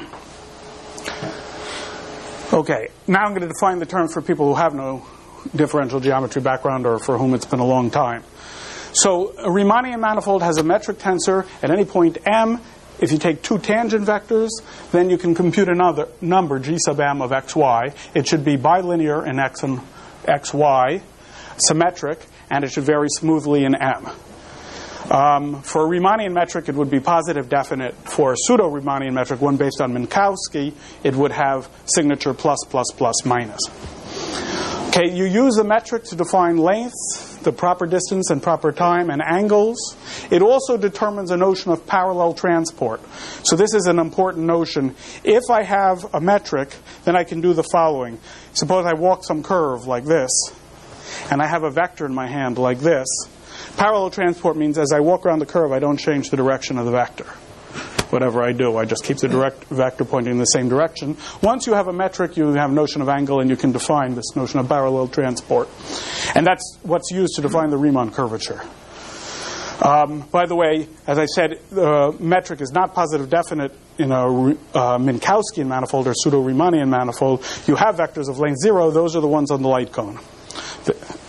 Okay, now I'm going to define the term for people who have no differential geometry background or for whom it's been a long time. So a Riemannian manifold has a metric tensor at any point m. If you take two tangent vectors, then you can compute another number, g sub m of xy. It should be bilinear in x and xy, symmetric, and it should vary smoothly in m. Um, for a Riemannian metric, it would be positive definite. For a pseudo-Riemannian metric, one based on Minkowski, it would have signature plus, plus, plus, minus. Okay, you use the metric to define length, the proper distance and proper time, and angles. It also determines a notion of parallel transport. So this is an important notion. If I have a metric, then I can do the following. Suppose I walk some curve like this, and I have a vector in my hand like this. Parallel transport means as I walk around the curve, I don't change the direction of the vector. Whatever I do, I just keep the direct vector pointing in the same direction. Once you have a metric, you have a notion of angle, and you can define this notion of parallel transport. And that's what's used to define the Riemann curvature. Um, by the way, as I said, the metric is not positive definite in a uh, Minkowskian manifold or pseudo-Riemannian manifold. You have vectors of length zero. Those are the ones on the light cone. The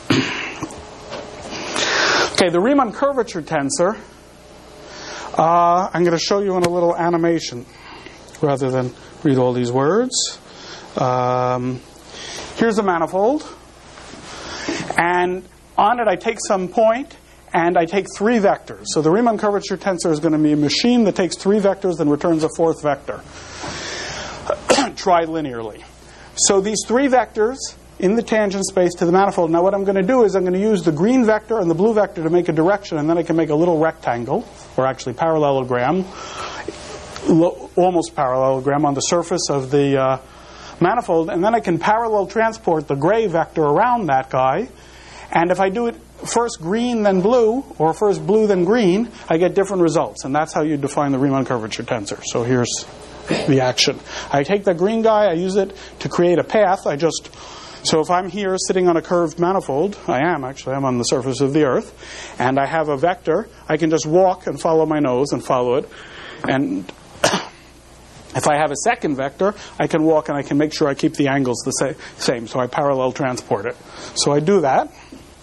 Okay, the Riemann curvature tensor, uh, I'm going to show you in a little animation rather than read all these words. Um, here's a manifold, and on it I take some point, and I take three vectors. So the Riemann curvature tensor is going to be a machine that takes three vectors and returns a fourth vector, trilinearly. So these three vectors in the tangent space to the manifold. Now what I'm going to do is I'm going to use the green vector and the blue vector to make a direction, and then I can make a little rectangle, or actually parallelogram, lo- almost parallelogram on the surface of the uh, manifold, and then I can parallel transport the gray vector around that guy. And if I do it first green then blue, or first blue then green, I get different results, and that's how you define the Riemann curvature tensor. So here's the action. I take the green guy, I use it to create a path. I just So if I'm here sitting on a curved manifold, I am actually, I'm on the surface of the Earth, and I have a vector, I can just walk and follow my nose and follow it. And if I have a second vector, I can walk and I can make sure I keep the angles the sa- same, so I parallel transport it. So I do that.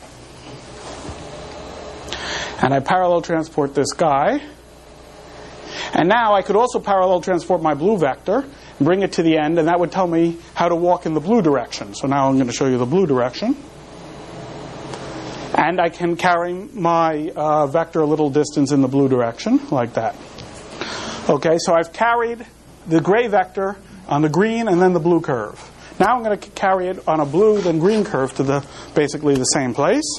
And I parallel transport this guy. And now I could also parallel transport my blue vector, bring it to the end, and that would tell me how to walk in the blue direction. So now I'm going to show you the blue direction. And I can carry my uh, vector a little distance in the blue direction, like that. Okay, so I've carried the gray vector on the green and then the blue curve. Now I'm going to carry it on a blue then green curve to the basically the same place.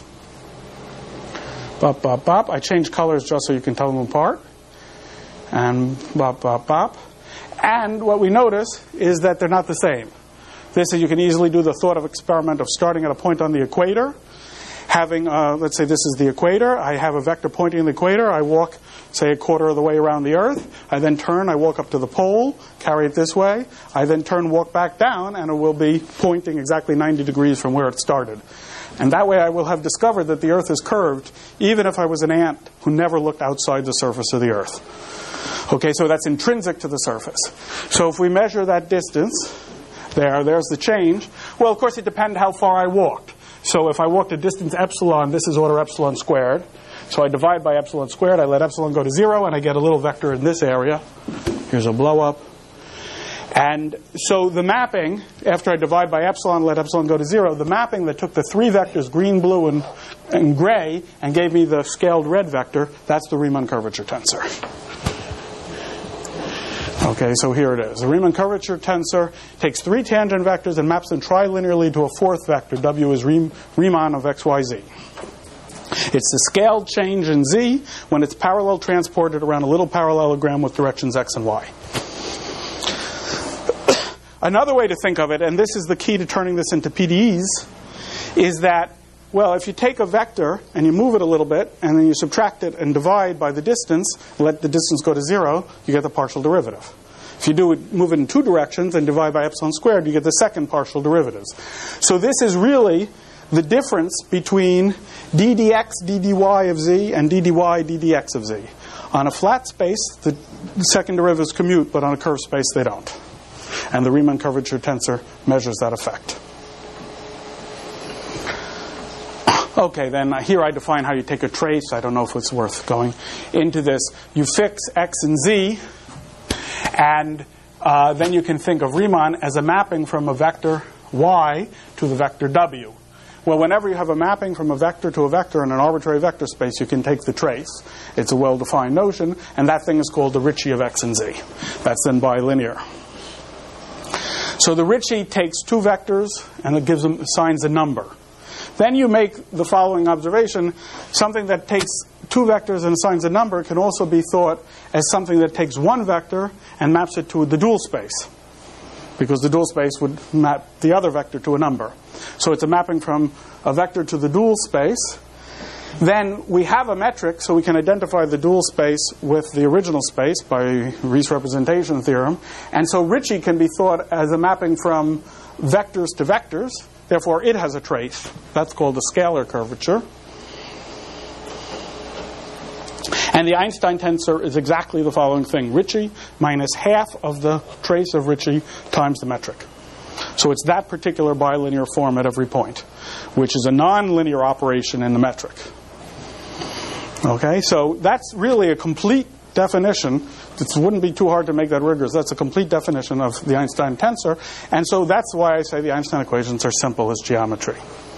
Bop, bop, bop. I change colors just so you can tell them apart. And bop, bop, bop. And what we notice is that they're not the same. This is, you can easily do the thought of experiment of starting at a point on the equator, having, uh, let's say this is the equator. I have a vector pointing in the equator. I walk, say, a quarter of the way around the Earth. I then turn, I walk up to the pole, carry it this way. I then turn, walk back down, and it will be pointing exactly ninety degrees from where it started. And that way I will have discovered that the Earth is curved, even if I was an ant who never looked outside the surface of the Earth. Okay, so that's intrinsic to the surface. So if we measure that distance, there, there's the change. Well, of course, it depends how far I walked. So if I walked a distance epsilon, this is order epsilon squared. So I divide by epsilon squared, I let epsilon go to zero, and I get a little vector in this area. Here's a blow up. And so the mapping, after I divide by epsilon, let epsilon go to zero, the mapping that took the three vectors, green, blue, and, and gray, and gave me the scaled red vector, that's the Riemann curvature tensor. Okay, so here it is. The Riemann curvature tensor takes three tangent vectors and maps them trilinearly to a fourth vector. W is Riemann of x, y, z. It's the scaled change in z when it's parallel transported around a little parallelogram with directions x and y. Another way to think of it, and this is the key to turning this into P D Es, is that, well, if you take a vector and you move it a little bit, and then you subtract it and divide by the distance, let the distance go to zero, you get the partial derivative. If you do it, move it in two directions and divide by epsilon squared, you get the second partial derivatives. So this is really the difference between d dx, d dy of z, and d dy, d dx of z. On a flat space, the second derivatives commute, but on a curved space, they don't. And the Riemann curvature tensor measures that effect. Okay, then here I define how you take a trace. I don't know if it's worth going into this. You fix x and z, and uh, then you can think of Riemann as a mapping from a vector y to the vector w. Well, whenever you have a mapping from a vector to a vector in an arbitrary vector space, you can take the trace. It's a well-defined notion, and that thing is called the Ricci of x and z. That's then bilinear. So the Ricci takes two vectors and it gives them assigns a number. Then you make the following observation: something that takes two vectors and assigns a number can also be thought as something that takes one vector and maps it to the dual space, because the dual space would map the other vector to a number. So it's a mapping from a vector to the dual space. Then we have a metric, so we can identify the dual space with the original space by Riesz representation theorem. And so Ricci can be thought as a mapping from vectors to vectors. Therefore, it has a trace. That's called the scalar curvature. And the Einstein tensor is exactly the following thing: Ricci minus half of the trace of Ricci times the metric. So it's that particular bilinear form at every point, which is a nonlinear operation in the metric. Okay, so that's really a complete definition. It wouldn't be too hard to make that rigorous. That's a complete definition of the Einstein tensor. And so that's why I say the Einstein equations are simple as geometry.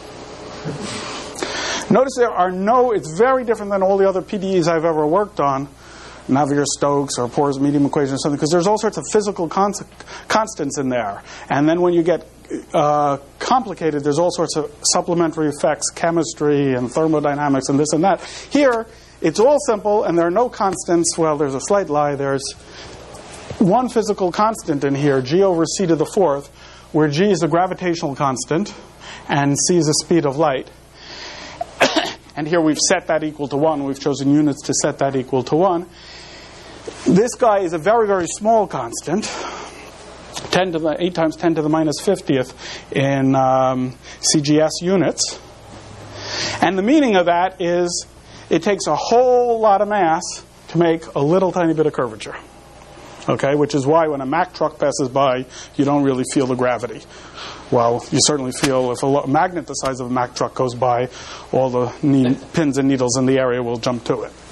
Notice there are no, it's very different than all the other P D Es I've ever worked on, Navier-Stokes or porous medium equation or something, because there's all sorts of physical cons- constants in there. And then when you get uh, complicated, there's all sorts of supplementary effects, chemistry and thermodynamics and this and that. Here, it's all simple and there are no constants. Well, there's a slight lie. There's one physical constant in here, g over c to the fourth, where g is a gravitational constant and c is the speed of light. And here we've set that equal to one. We've chosen units to set that equal to one. This guy is a very, very small constant, ten to the eight times ten to the minus fiftieth in um, C G S units. And the meaning of that is it takes a whole lot of mass to make a little tiny bit of curvature. Okay, which is why when a Mack truck passes by, you don't really feel the gravity. Well, you certainly feel if a lo- magnet the size of a Mack truck goes by, all the ne- pins and needles in the area will jump to it.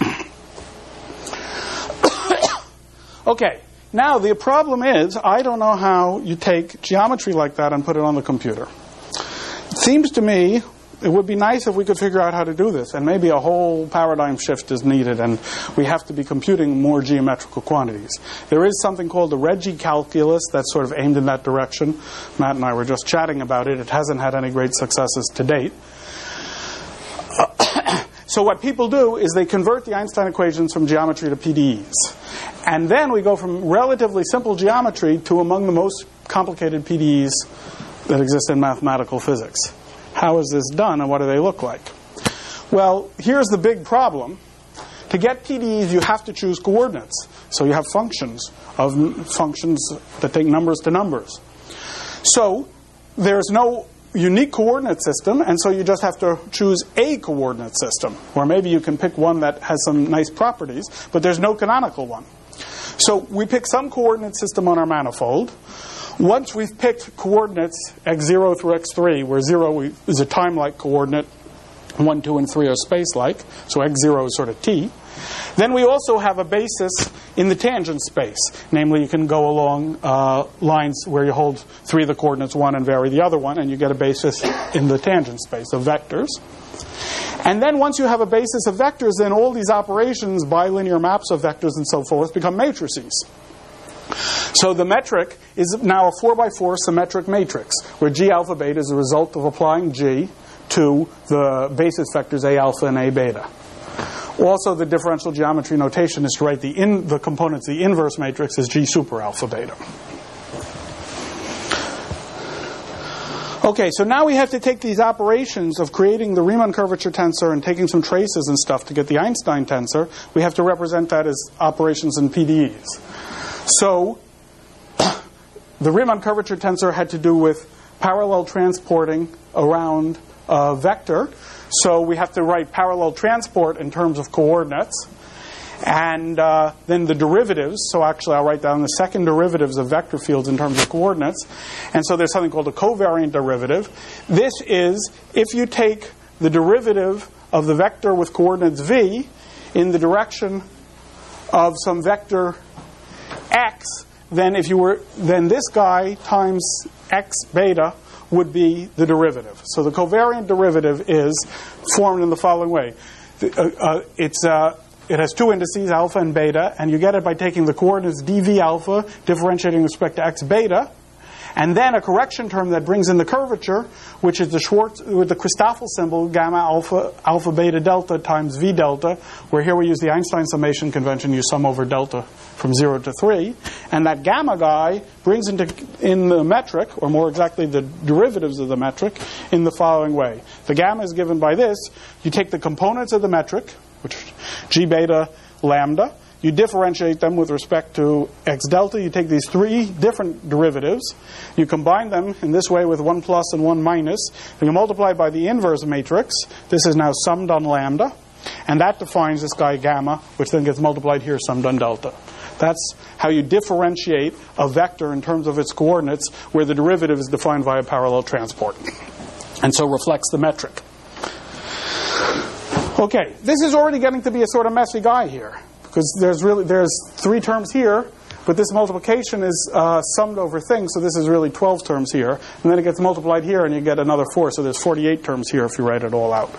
Okay, now the problem is, I don't know how you take geometry like that and put it on the computer. It seems to me it would be nice if we could figure out how to do this, and maybe a whole paradigm shift is needed, and we have to be computing more geometrical quantities. There is something called the Regge calculus that's sort of aimed in that direction. Matt and I were just chatting about it. It hasn't had any great successes to date. Uh, so what people do is they convert the Einstein equations from geometry to P D Es. And then we go from relatively simple geometry to among the most complicated P D Es that exist in mathematical physics. How is this done, and what do they look like? Well, here's the big problem. To get P D Es, you have to choose coordinates. So you have functions of functions that take numbers to numbers. So there's no unique coordinate system, and so you just have to choose a coordinate system. Or maybe you can pick one that has some nice properties, but there's no canonical one. So we pick some coordinate system on our manifold. Once we've picked coordinates x zero through x three, where zero is a time-like coordinate, one, two, and three are space-like, so x zero is sort of t. Then we also have a basis in the tangent space. Namely, you can go along uh, lines where you hold three of the coordinates one and vary the other one, and you get a basis in the tangent space of vectors. And then once you have a basis of vectors, then all these operations, bilinear maps of vectors and so forth, become matrices. So the metric is now a four by four symmetric matrix, where G alpha beta is a result of applying G to the basis vectors A alpha and A beta. Also, the differential geometry notation is to write the, in, the components of the inverse matrix as G super alpha beta. Okay, so now we have to take these operations of creating the Riemann curvature tensor and taking some traces and stuff to get the Einstein tensor. We have to represent that as operations in P D Es. So the Riemann curvature tensor had to do with parallel transporting around a vector. So we have to write parallel transport in terms of coordinates. And uh, then the derivatives. So actually I'll write down the second derivatives of vector fields in terms of coordinates. And so there's something called a covariant derivative. This is if you take the derivative of the vector with coordinates v in the direction of some vector x, then if you were then this guy times x beta would be the derivative. So the covariant derivative is formed in the following way. Uh, uh, it's uh, it has two indices, alpha and beta, and you get it by taking the coordinates dv alpha, differentiating with respect to x beta, and then a correction term that brings in the curvature, which is the Schwarz with the Christoffel symbol gamma alpha alpha beta delta times v delta, where here we use the Einstein summation convention, you sum over delta from zero to three, and that gamma guy brings into in the metric, or more exactly the derivatives of the metric, in the following way. The gamma is given by this. You take the components of the metric, which g beta lambda, you differentiate them with respect to x delta. You take these three different derivatives. You combine them in this way with one plus and one minus. And you multiply by the inverse matrix. This is now summed on lambda. And that defines this guy gamma, which then gets multiplied here summed on delta. That's how you differentiate a vector in terms of its coordinates, where the derivative is defined via parallel transport. And so reflects the metric. Okay, this is already getting to be a sort of messy guy here, because there's really there's three terms here, but this multiplication is uh, summed over things, so this is really twelve terms here, and then it gets multiplied here, and you get another four, so there's forty-eight terms here if you write it all out.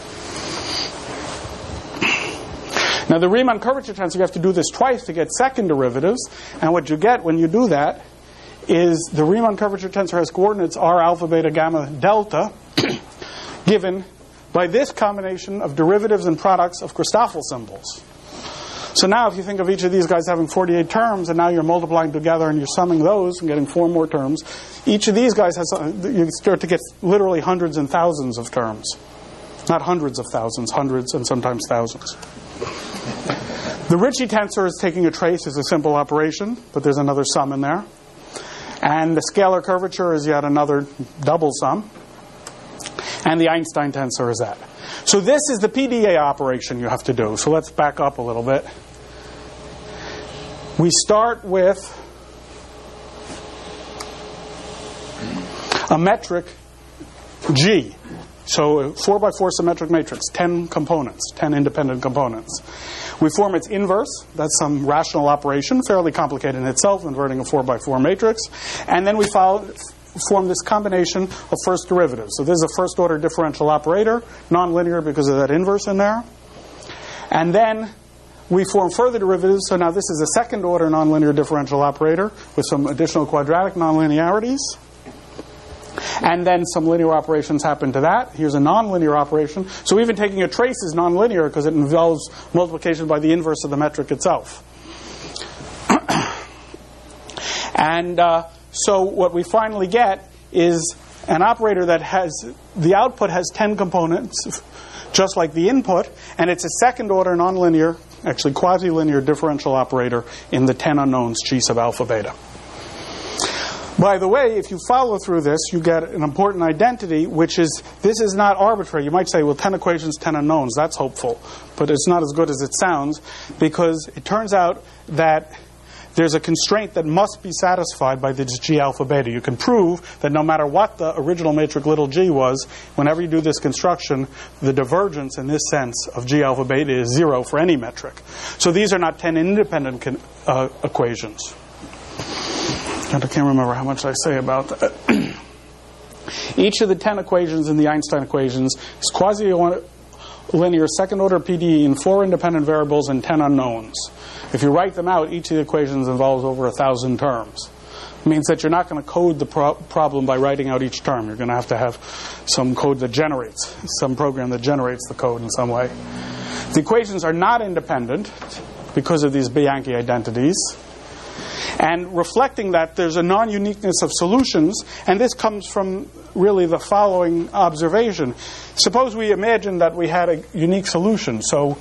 Now the Riemann curvature tensor, you have to do this twice to get second derivatives, and what you get when you do that is the Riemann curvature tensor has coordinates r alpha beta gamma delta, given by this combination of derivatives and products of Christoffel symbols. So now if you think of each of these guys having forty-eight terms, and now you're multiplying together and you're summing those and getting four more terms, each of these guys has, you start to get literally hundreds and thousands of terms. Not hundreds of thousands, hundreds and sometimes thousands. The Ricci tensor is taking a trace as a simple operation, but there's another sum in there. And the scalar curvature is yet another double sum. And the Einstein tensor is that. So this is the P D A operation you have to do. So let's back up a little bit. We start with a metric G. So a four by four symmetric matrix, ten components, ten independent components. We form its inverse. That's some rational operation, fairly complicated in itself, inverting a four by four matrix. And then we follow, form this combination of first derivatives. So this is a first order differential operator, nonlinear because of that inverse in there. And then we form further derivatives. So now this is a second order nonlinear differential operator with some additional quadratic nonlinearities. And then some linear operations happen to that. Here's a nonlinear operation. So even taking a trace is nonlinear because it involves multiplication by the inverse of the metric itself. And uh, so what we finally get is an operator that has, the output has ten components, just like the input, and it's a second order nonlinear, actually quasi-linear differential operator in the ten unknowns G sub alpha beta. By the way, if you follow through this, you get an important identity, which is, this is not arbitrary. You might say, well, ten equations, ten unknowns. That's hopeful. But it's not as good as it sounds, because it turns out that there's a constraint that must be satisfied by this G alpha beta. You can prove that no matter what the original matrix little g was, whenever you do this construction, the divergence in this sense of G alpha beta is zero for any metric. So these are not ten independent con- uh, equations. And I can't remember how much I say about that. Each of the ten equations in the Einstein equations is quasi-linear second-order P D E in four independent variables and ten unknowns. If you write them out, each of the equations involves over a thousand terms. It means that you're not going to code the pro- problem by writing out each term. You're going to have to have some code that generates, some program that generates the code in some way. The equations are not independent because of these Bianchi identities. And reflecting that, there's a non-uniqueness of solutions, and this comes from really the following observation. Suppose we imagine that we had a unique solution. So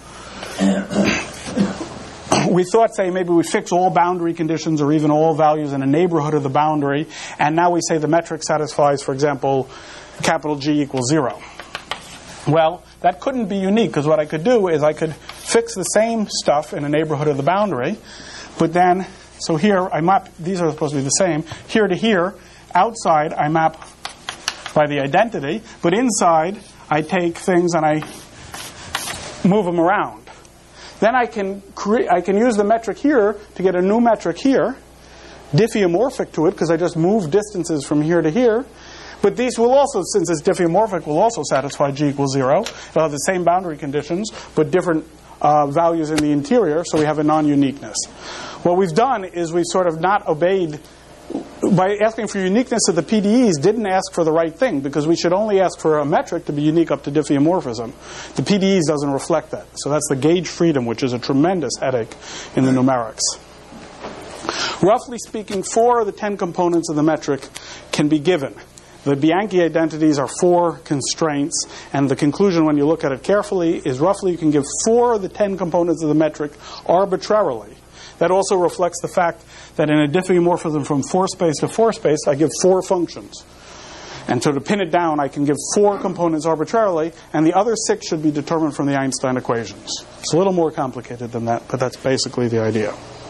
we thought, say, maybe we fix all boundary conditions or even all values in a neighborhood of the boundary, and now we say the metric satisfies, for example, capital G equals zero. Well, that couldn't be unique, because what I could do is I could fix the same stuff in a neighborhood of the boundary, but then, so here I map, these are supposed to be the same, here to here, outside I map by the identity, but inside I take things and I move them around. Then I can cre- I can use the metric here to get a new metric here, diffeomorphic to it, because I just move distances from here to here. But these will also, since it's diffeomorphic, will also satisfy G equals zero. It'll have the same boundary conditions, but different uh, values in the interior, so we have a non-uniqueness. What we've done is we've sort of not obeyed, by asking for uniqueness of the P D Es, didn't ask for the right thing, because we should only ask for a metric to be unique up to diffeomorphism. The P D Es doesn't reflect that. So that's the gauge freedom, which is a tremendous headache in the numerics. Roughly speaking, four of the ten components of the metric can be given. The Bianchi identities are four constraints, and the conclusion when you look at it carefully is roughly you can give four of the ten components of the metric arbitrarily. That also reflects the fact that in a diffeomorphism from four space to four space, I give four functions. And so to pin it down, I can give four components arbitrarily, and the other six should be determined from the Einstein equations. It's a little more complicated than that, but that's basically the idea.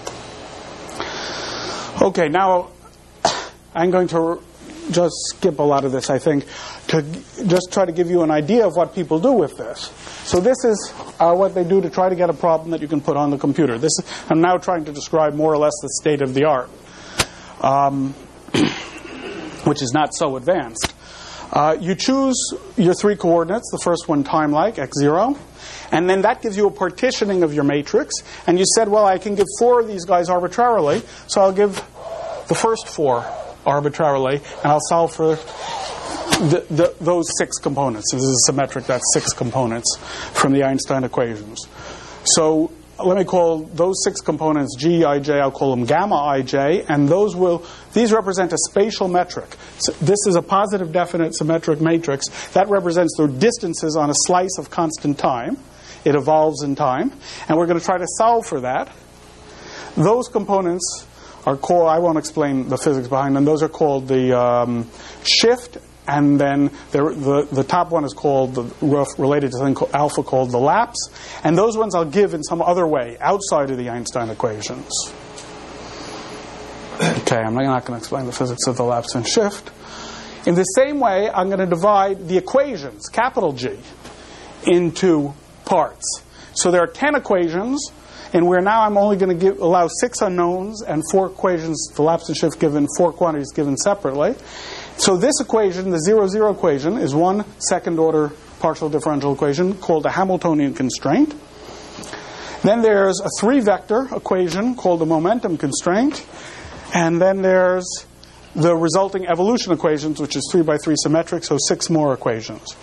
Okay, now I'm going to just skip a lot of this, I think, to just try to give you an idea of what people do with this. So this is uh, what they do to try to get a problem that you can put on the computer. This is, I'm now trying to describe more or less the state of the art, um, which is not so advanced. Uh, you choose your three coordinates, the first one time-like, x zero, and then that gives you a partitioning of your matrix. And you said, well, I can give four of these guys arbitrarily, so I'll give the first four arbitrarily, and I'll solve for the, the, those six components. This is symmetric, that's six components from the Einstein equations. So let me call those six components G, Ij, I'll call them gamma Ij, and those will, these represent a spatial metric. So this is a positive definite symmetric matrix. That represents the distances on a slice of constant time. It evolves in time, and we're going to try to solve for that. Those components are called, I won't explain the physics behind them, those are called the um, shift, and then the, the top one is called, the related to something called alpha, called the lapse, and those ones I'll give in some other way, outside of the Einstein equations. Okay, I'm not going to explain the physics of the lapse and shift. In the same way, I'm going to divide the equations, capital G, into parts. So there are ten equations, and where now I'm only going to give, allow six unknowns and four equations, the lapse and shift given, four quantities given separately. So this equation, the zero, zero equation, is one second-order partial differential equation called a Hamiltonian constraint. Then there's a three-vector equation called a momentum constraint. And then there's the resulting evolution equations, which is three by three symmetric, so six more equations.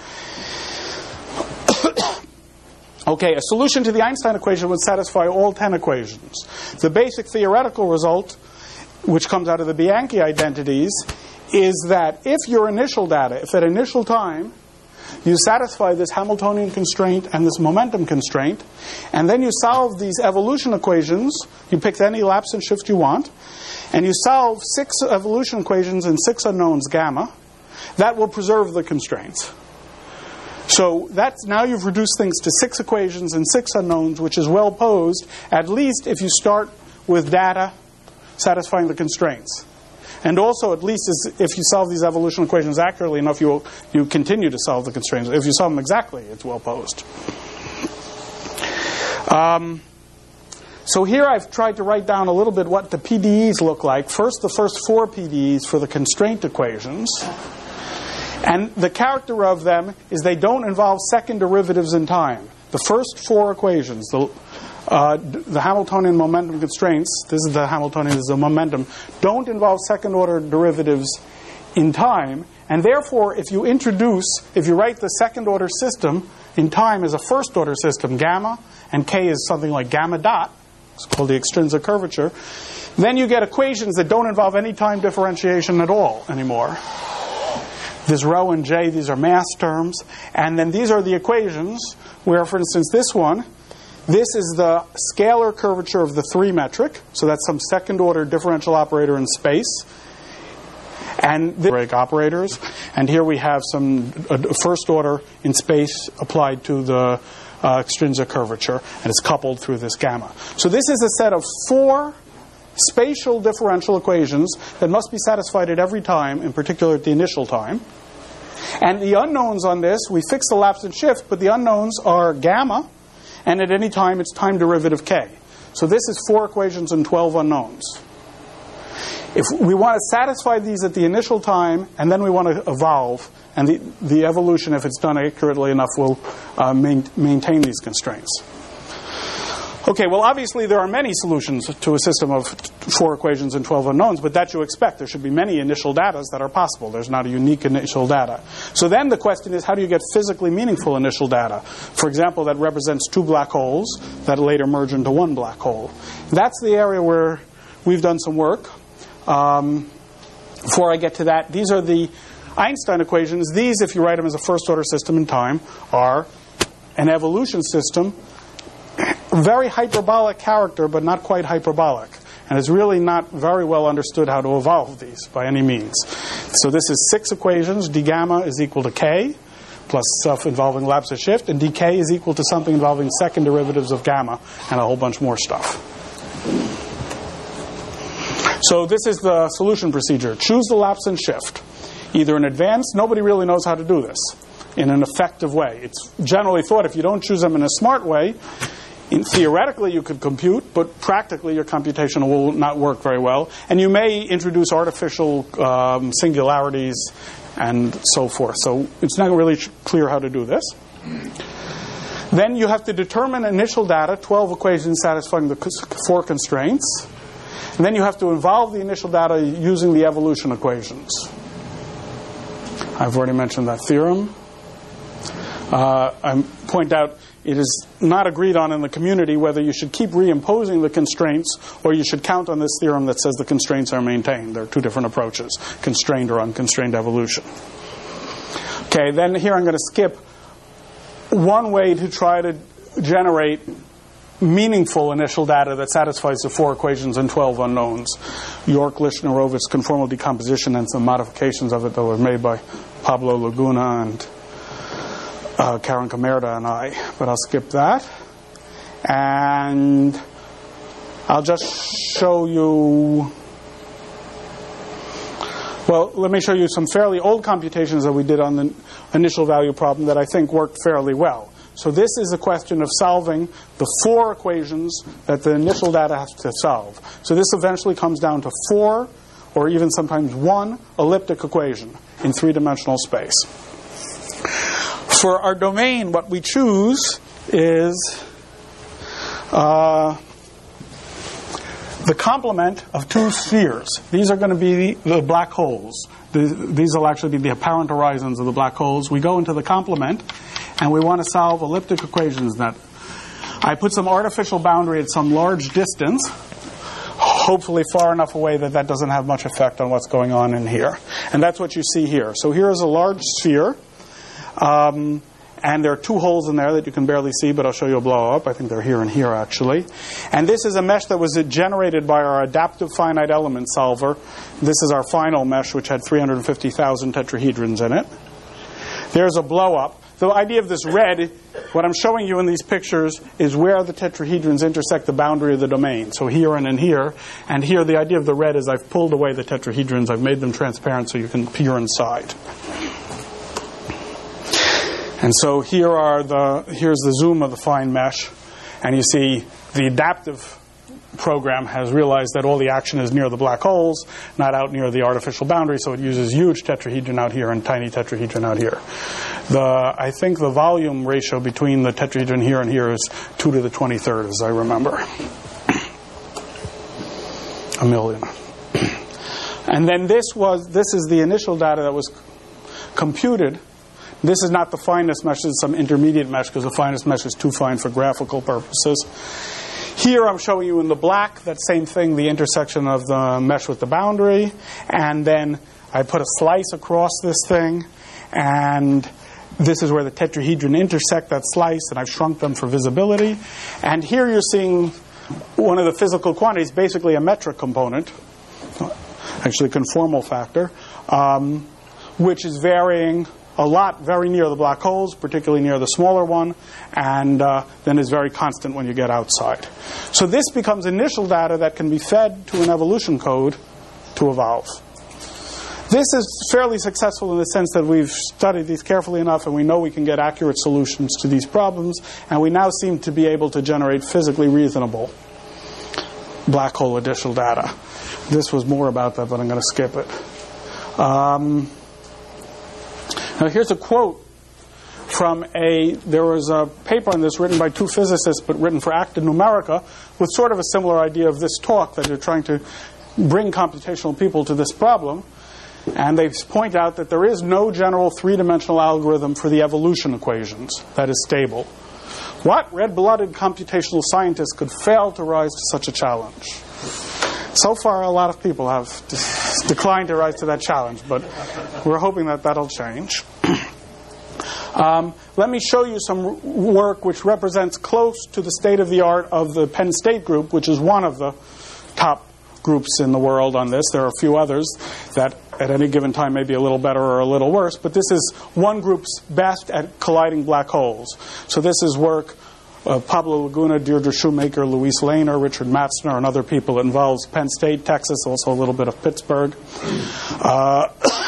Okay, a solution to the Einstein equation would satisfy all ten equations. The basic theoretical result, which comes out of the Bianchi identities, is that if your initial data, if at initial time, you satisfy this Hamiltonian constraint and this momentum constraint, and then you solve these evolution equations, you pick any lapse and shift you want, and you solve six evolution equations and six unknowns gamma, that will preserve the constraints. So that's, now you've reduced things to six equations and six unknowns, which is well posed, at least if you start with data satisfying the constraints. And also, at least as if you solve these evolution equations accurately enough, you will, you continue to solve the constraints. If you solve them exactly, it's well posed. Um, so here I've tried to write down a little bit what the P D Es look like. First, the first four P D Es for the constraint equations. And the character of them is they don't involve second derivatives in time. The first four equations, the, uh, the Hamiltonian momentum constraints, this is the Hamiltonian, this is the momentum, don't involve second order derivatives in time. And therefore, if you introduce, if you write the second order system in time as a first order system, gamma, and k is something like gamma dot, it's called the extrinsic curvature, then you get equations that don't involve any time differentiation at all anymore. This rho and j, these are mass terms. And then these are the equations where, for instance, this one, this is the scalar curvature of the three metric. So that's some second order differential operator in space. And the break operators. And here we have some uh, first order in space applied to the uh, extrinsic curvature. And it's coupled through this gamma. So this is a set of four spatial differential equations that must be satisfied at every time, in particular at the initial time. And the unknowns on this, we fix the lapse and shift, but the unknowns are gamma, and at any time it's time derivative k. So this is four equations and twelve unknowns. If we want to satisfy these at the initial time, and then we want to evolve, and the, the evolution, if it's done accurately enough, will uh, main, maintain these constraints. Okay, well, obviously there are many solutions to a system of four equations and twelve unknowns, but that you expect. There should be many initial datas that are possible. There's not a unique initial data. So then the question is, how do you get physically meaningful initial data? For example, that represents two black holes that later merge into one black hole. That's the area where we've done some work. Um, before I get to that, these are the Einstein equations. These, if you write them as a first-order system in time, are an evolution system. Very hyperbolic character, but not quite hyperbolic. And it's really not very well understood how to evolve these by any means. So this is six equations. D gamma is equal to k, plus stuff involving lapse and shift. And dk is equal to something involving second derivatives of gamma, and a whole bunch more stuff. So this is the solution procedure. Choose the lapse and shift. Either in advance, nobody really knows how to do this in an effective way. It's generally thought if you don't choose them in a smart way, in theoretically, you could compute, but practically your computation will not work very well. And you may introduce artificial um, singularities and so forth. So it's not really clear how to do this. Then you have to determine initial data, twelve equations satisfying the four constraints. And then you have to involve the initial data using the evolution equations. I've already mentioned that theorem. Uh, I point out it is not agreed on in the community whether you should keep reimposing the constraints or you should count on this theorem that says the constraints are maintained. There are two different approaches, constrained or unconstrained evolution. Okay, then here I'm going to skip one way to try to generate meaningful initial data that satisfies the four equations and twelve unknowns. York, Lishner-Horowitz conformal decomposition and some modifications of it that were made by Pablo Laguna and Uh, Karen Camerda and I, but I'll skip that. And I'll just show you, well, let me show you some fairly old computations that we did on the initial value problem that I think worked fairly well. So this is a question of solving the four equations that the initial data has to solve. So this eventually comes down to four, or even sometimes one, elliptic equation in three-dimensional space. For our domain, what we choose is uh, the complement of two spheres. These are going to be the black holes. These will actually be the apparent horizons of the black holes. We go into the complement, and we want to solve elliptic equations that I put some artificial boundary at some large distance, hopefully far enough away that that doesn't have much effect on what's going on in here. And that's what you see here. So here is a large sphere. Um, and there are two holes in there that you can barely see, but I'll show you a blow-up. I think they're here and here, actually. And this is a mesh that was generated by our adaptive finite element solver. This is our final mesh, which had three hundred fifty thousand tetrahedrons in it. There's a blow-up. the idea of this red, what I'm showing you in these pictures is where the tetrahedrons intersect the boundary of the domain. So here and in here. And here the idea of the red is I've pulled away the tetrahedrons. I've made them transparent so you can peer inside. And so here are the here's the zoom of the fine mesh. And you see the adaptive program has realized that all the action is near the black holes, not out near the artificial boundary, so it uses huge tetrahedron out here and tiny tetrahedron out here. The I think the volume ratio between the tetrahedron here and here is two to the twenty-third, as I remember. A million. And then this was this is the initial data that was computed. This is not the finest mesh, this is some intermediate mesh, because the finest mesh is too fine for graphical purposes. Here I'm showing you in the black, that same thing, the intersection of the mesh with the boundary. And then I put a slice across this thing. And this is where the tetrahedron intersect that slice, and I've shrunk them for visibility. And here you're seeing one of the physical quantities, basically a metric component, actually conformal factor, um, which is varying a lot very near the black holes, particularly near the smaller one, and uh, then is very constant when you get outside. So this becomes initial data that can be fed to an evolution code to evolve. This is fairly successful in the sense that we've studied these carefully enough and we know we can get accurate solutions to these problems, and we now seem to be able to generate physically reasonable black hole initial data. This was more about that, but I'm going to skip it. Um, Now here's a quote from a, there was a paper on this written by two physicists, but written for Acta Numerica, with sort of a similar idea of this talk, that you're trying to bring computational people to this problem. And they point out that there is no general three-dimensional algorithm for the evolution equations that is stable. What red-blooded computational scientist could fail to rise to such a challenge? So far, a lot of people have declined to rise to that challenge, but we're hoping that that'll change. um, let me show you some work which represents close to the state-of-the-art of the Penn State group, which is one of the top groups in the world on this. There are a few others that at any given time may be a little better or a little worse, but this is one group's best at colliding black holes. So this is work Uh, Pablo Laguna, Deirdre Shoemaker, Luis Lehner, Richard Matzner, and other people. It involves Penn State, Texas, also a little bit of Pittsburgh. Uh,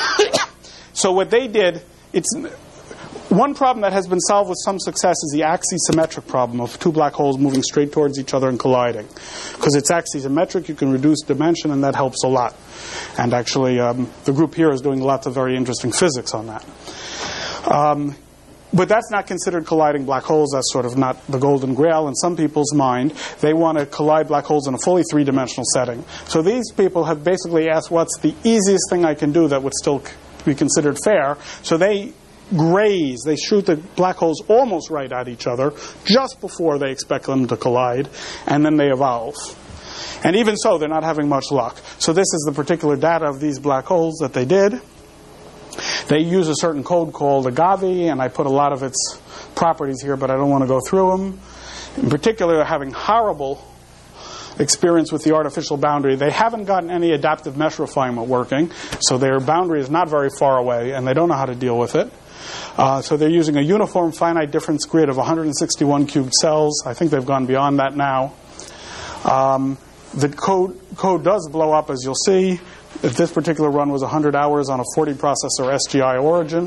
so what they did, it's one problem that has been solved with some success is the axisymmetric problem of two black holes moving straight towards each other and colliding. Because it's axisymmetric, you can reduce dimension, and that helps a lot. And actually, um, the group here is doing lots of very interesting physics on that. Um, But that's not considered colliding black holes. That's sort of not the golden grail in some people's mind. They want to collide black holes in a fully three-dimensional setting. So these people have basically asked, what's the easiest thing I can do that would still be considered fair? So they graze, they shoot the black holes almost right at each other just before they expect them to collide, and then they evolve. And even so, they're not having much luck. So this is the particular data of these black holes that they did. They use a certain code called Agave, and I put a lot of its properties here, but I don't want to go through them. In particular, they're having horrible experience with the artificial boundary. They haven't gotten any adaptive mesh refinement working, so their boundary is not very far away, and they don't know how to deal with it. Uh, so they're using a uniform finite difference grid of one hundred sixty-one cubed cells. I think they've gone beyond that now. Um, the code, code does blow up, as you'll see. If this particular run was one hundred hours on a forty processor S G I origin.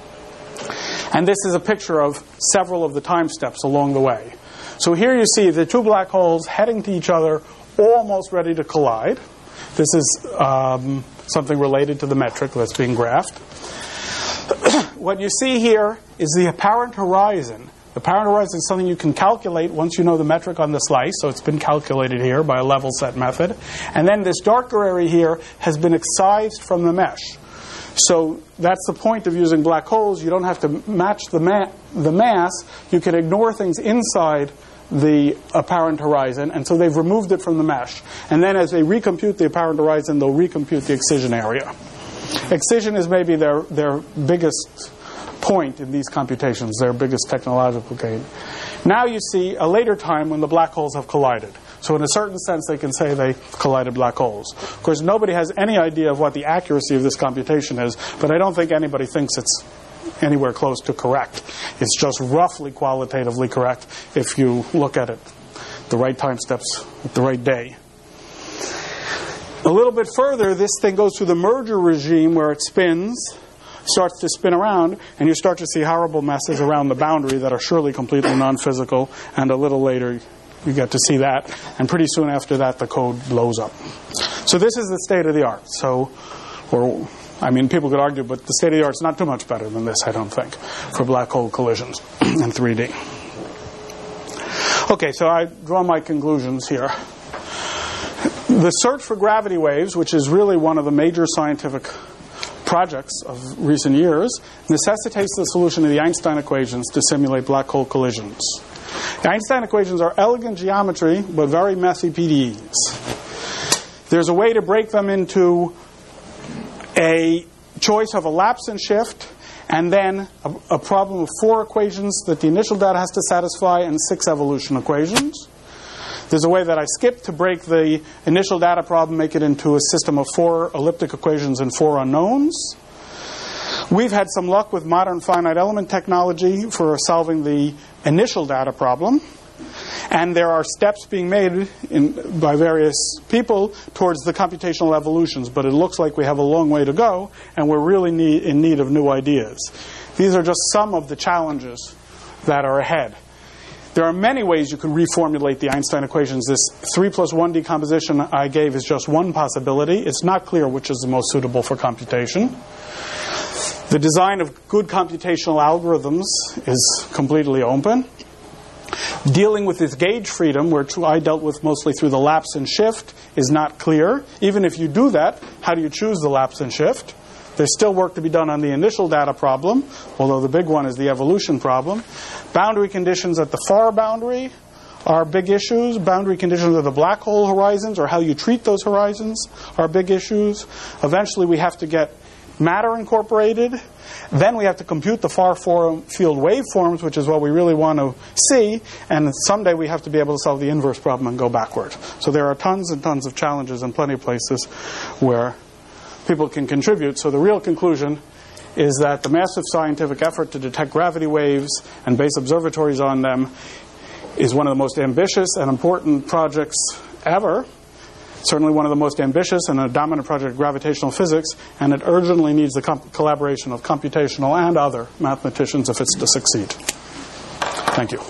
And this is a picture of several of the time steps along the way. So here you see the two black holes heading to each other, almost ready to collide. This is um, something related to the metric that's being graphed. What you see here is the apparent horizon. The apparent horizon is something you can calculate once you know the metric on the slice, so it's been calculated here by a level set method. And then this darker area here has been excised from the mesh. So that's the point of using black holes. You don't have to match the, ma- the mass. You can ignore things inside the apparent horizon, and so they've removed it from the mesh. And then as they recompute the apparent horizon, they'll recompute the excision area. Excision is maybe their, their biggest point in these computations, their biggest technological gain. Now you see a later time when the black holes have collided. So in a certain sense, they can say they collided black holes. Of course, nobody has any idea of what the accuracy of this computation is, but I don't think anybody thinks it's anywhere close to correct. It's just roughly qualitatively correct if you look at it the right time steps at the right day. A little bit further, this thing goes through the merger regime where it spins, starts to spin around, and you start to see horrible messes around the boundary that are surely completely non-physical, and a little later you get to see that, and pretty soon after that the code blows up. So this is the state of the art. So, or, I mean, people could argue, but the state of the art's not too much better than this, I don't think, for black hole collisions in three D. Okay, so I draw my conclusions here. The search for gravity waves, which is really one of the major scientific projects of recent years, necessitates the solution of the Einstein equations to simulate black hole collisions. The Einstein equations are elegant geometry, but very messy P D Es. There's a way to break them into a choice of a lapse and shift, and then a, a problem of four equations that the initial data has to satisfy, and six evolution equations. There's a way that I skipped to break the initial data problem, make it into a system of four elliptic equations and four unknowns. We've had some luck with modern finite element technology for solving the initial data problem. And there are steps being made in, by various people towards the computational evolutions. But it looks like we have a long way to go, and we're really need, in need of new ideas. These are just some of the challenges that are ahead. There are many ways you can reformulate the Einstein equations. This three plus one decomposition I gave is just one possibility. It's not clear which is the most suitable for computation. The design of good computational algorithms is completely open. Dealing with this gauge freedom, which I dealt with mostly through the lapse and shift, is not clear. Even if you do that, how do you choose the lapse and shift? There's still work to be done on the initial data problem, although the big one is the evolution problem. Boundary conditions at the far boundary are big issues. Boundary conditions of the black hole horizons, or how you treat those horizons, are big issues. Eventually we have to get matter incorporated. Then we have to compute the far field waveforms, which is what we really want to see. And someday we have to be able to solve the inverse problem and go backward. So there are tons and tons of challenges in plenty of places where people can contribute. So the real conclusion is that the massive scientific effort to detect gravity waves and base observatories on them is one of the most ambitious and important projects ever. Certainly one of the most ambitious and a dominant project of gravitational physics, and it urgently needs the comp- collaboration of computational and other mathematicians if it's to succeed. Thank you.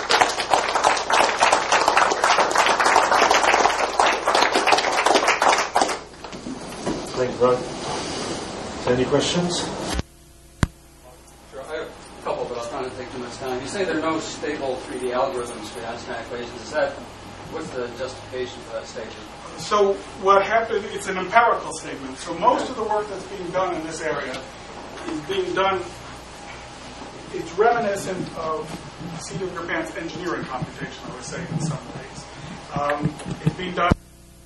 Thank you, Ron. Any questions? Sure, I have a couple, but I'll try not to take too much time. You say there are no stable three D algorithms for the Einstein equations. Is that, what's the justification for that statement? So what happened, it's an empirical statement. So most of the work that's being done in this area is being done, it's reminiscent of C W Pant's engineering computation, I would say, in some ways. Um, it's being done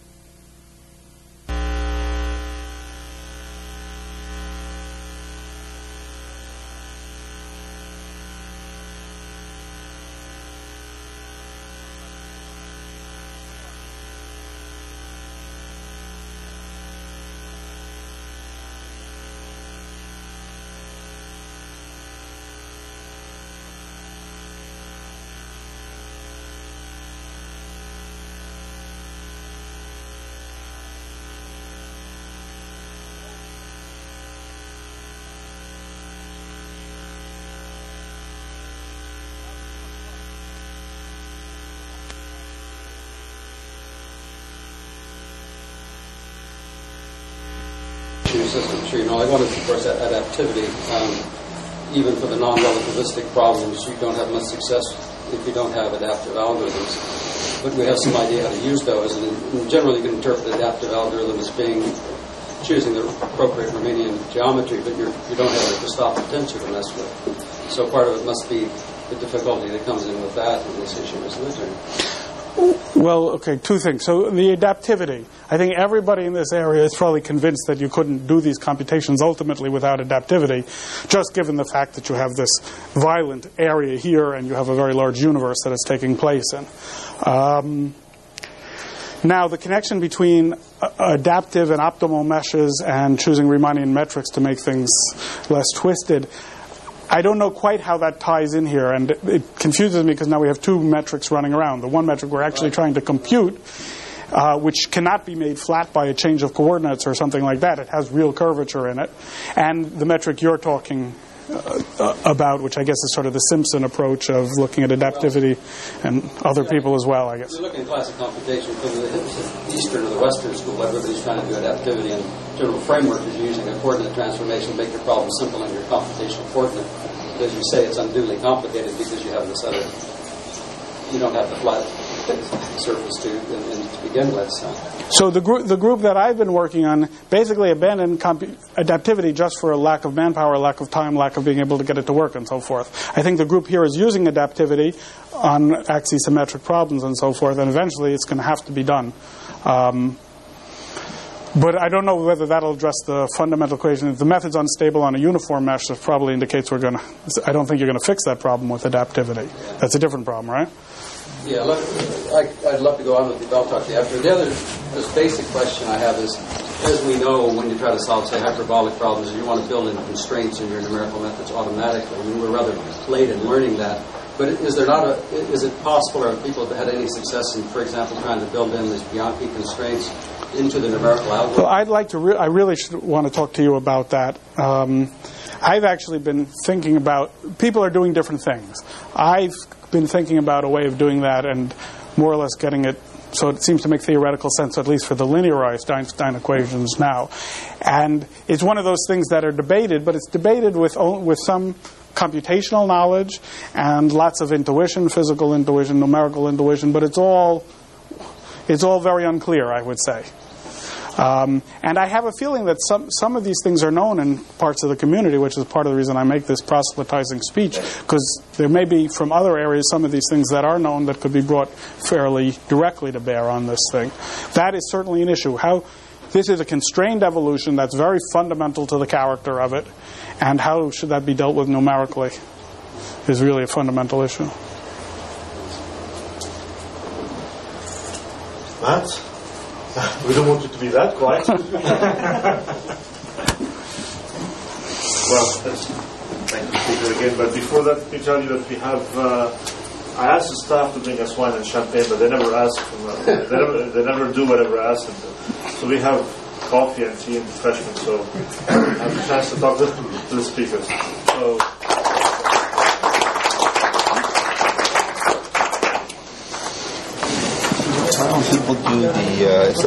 system. Sure, you know, I wanted, of course, that adaptivity. Um, even for the non-relativistic problems, you don't have much success if you don't have adaptive algorithms. But we have some idea how to use those, and in general, you can interpret the adaptive algorithm as being choosing the appropriate Riemannian geometry, but you're, you don't have a Christoffel tensor to mess with. So part of it must be the difficulty that comes in with that in this issue, isn't it? Well, okay, two things. So the adaptivity. I think everybody in this area is probably convinced that you couldn't do these computations ultimately without adaptivity, just given the fact that you have this violent area here and you have a very large universe that it's taking place in. Um, now, the connection between uh, adaptive and optimal meshes and choosing Riemannian metrics to make things less twisted, I don't know quite how that ties in here, and it, it confuses me because now we have two metrics running around. The one metric we're actually trying to compute, uh, which cannot be made flat by a change of coordinates or something like that. It has real curvature in it. And the metric you're talking uh, uh, about, which I guess is sort of the Simpson approach of looking at adaptivity, and other yeah. people as well, I guess. You're looking at classic computation from the Eastern or the Western school. Everybody's trying to do adaptivity, and general framework is using a coordinate transformation to make your problem simple in your computational coordinate. But as you say, it's unduly complicated because you have this other, you don't have the flat surface to, in, in, to begin with. So, so the, group, the group that I've been working on basically abandoned compu- adaptivity just for a lack of manpower, lack of time, lack of being able to get it to work, and so forth. I think the group here is using adaptivity on axisymmetric problems and so forth, and eventually it's going to have to be done. Um, But I don't know whether that'll address the fundamental equation. If the method's unstable on a uniform mesh, that probably indicates we're going to... I don't think you're going to fix that problem with adaptivity. That's a different problem, right? Yeah, look, I, I'd love to go on with the I'll talk to you after. The other just basic question I have is, as we know, when you try to solve, say, hyperbolic problems, you want to build in constraints in your numerical methods automatically. I mean, we're rather late in learning that. But is there not a... Is it possible, or have people had any success in, for example, trying to build in these Bianchi constraints into the numerical algorithm? Well, I'd like to. Re- I really should want to talk to you about that. Um, I've actually been thinking about. People are doing different things. I've been thinking about a way of doing that, and more or less getting it so it seems to make theoretical sense, at least for the linearized Einstein equations now. And it's one of those things that are debated, but it's debated with with some computational knowledge and lots of intuition, physical intuition, numerical intuition, but it's all it's all very unclear, I would say. Um, and I have a feeling that some some of these things are known in parts of the community, which is part of the reason I make this proselytizing speech, because there may be from other areas some of these things that are known that could be brought fairly directly to bear on this thing. That is certainly an issue. How this is a constrained evolution that's very fundamental to the character of it, and how should that be dealt with numerically is really a fundamental issue. Matt? We don't want it to be that quiet. Well, let's thank the speaker again. But before that, let me tell you that we have. Uh, I asked the staff to bring us wine and champagne, but they never ask. From, uh, they, never, they never do whatever I ask them to. So we have coffee and tea and refreshments. So I have a chance to talk to, to the speakers. So. How do people do the uh,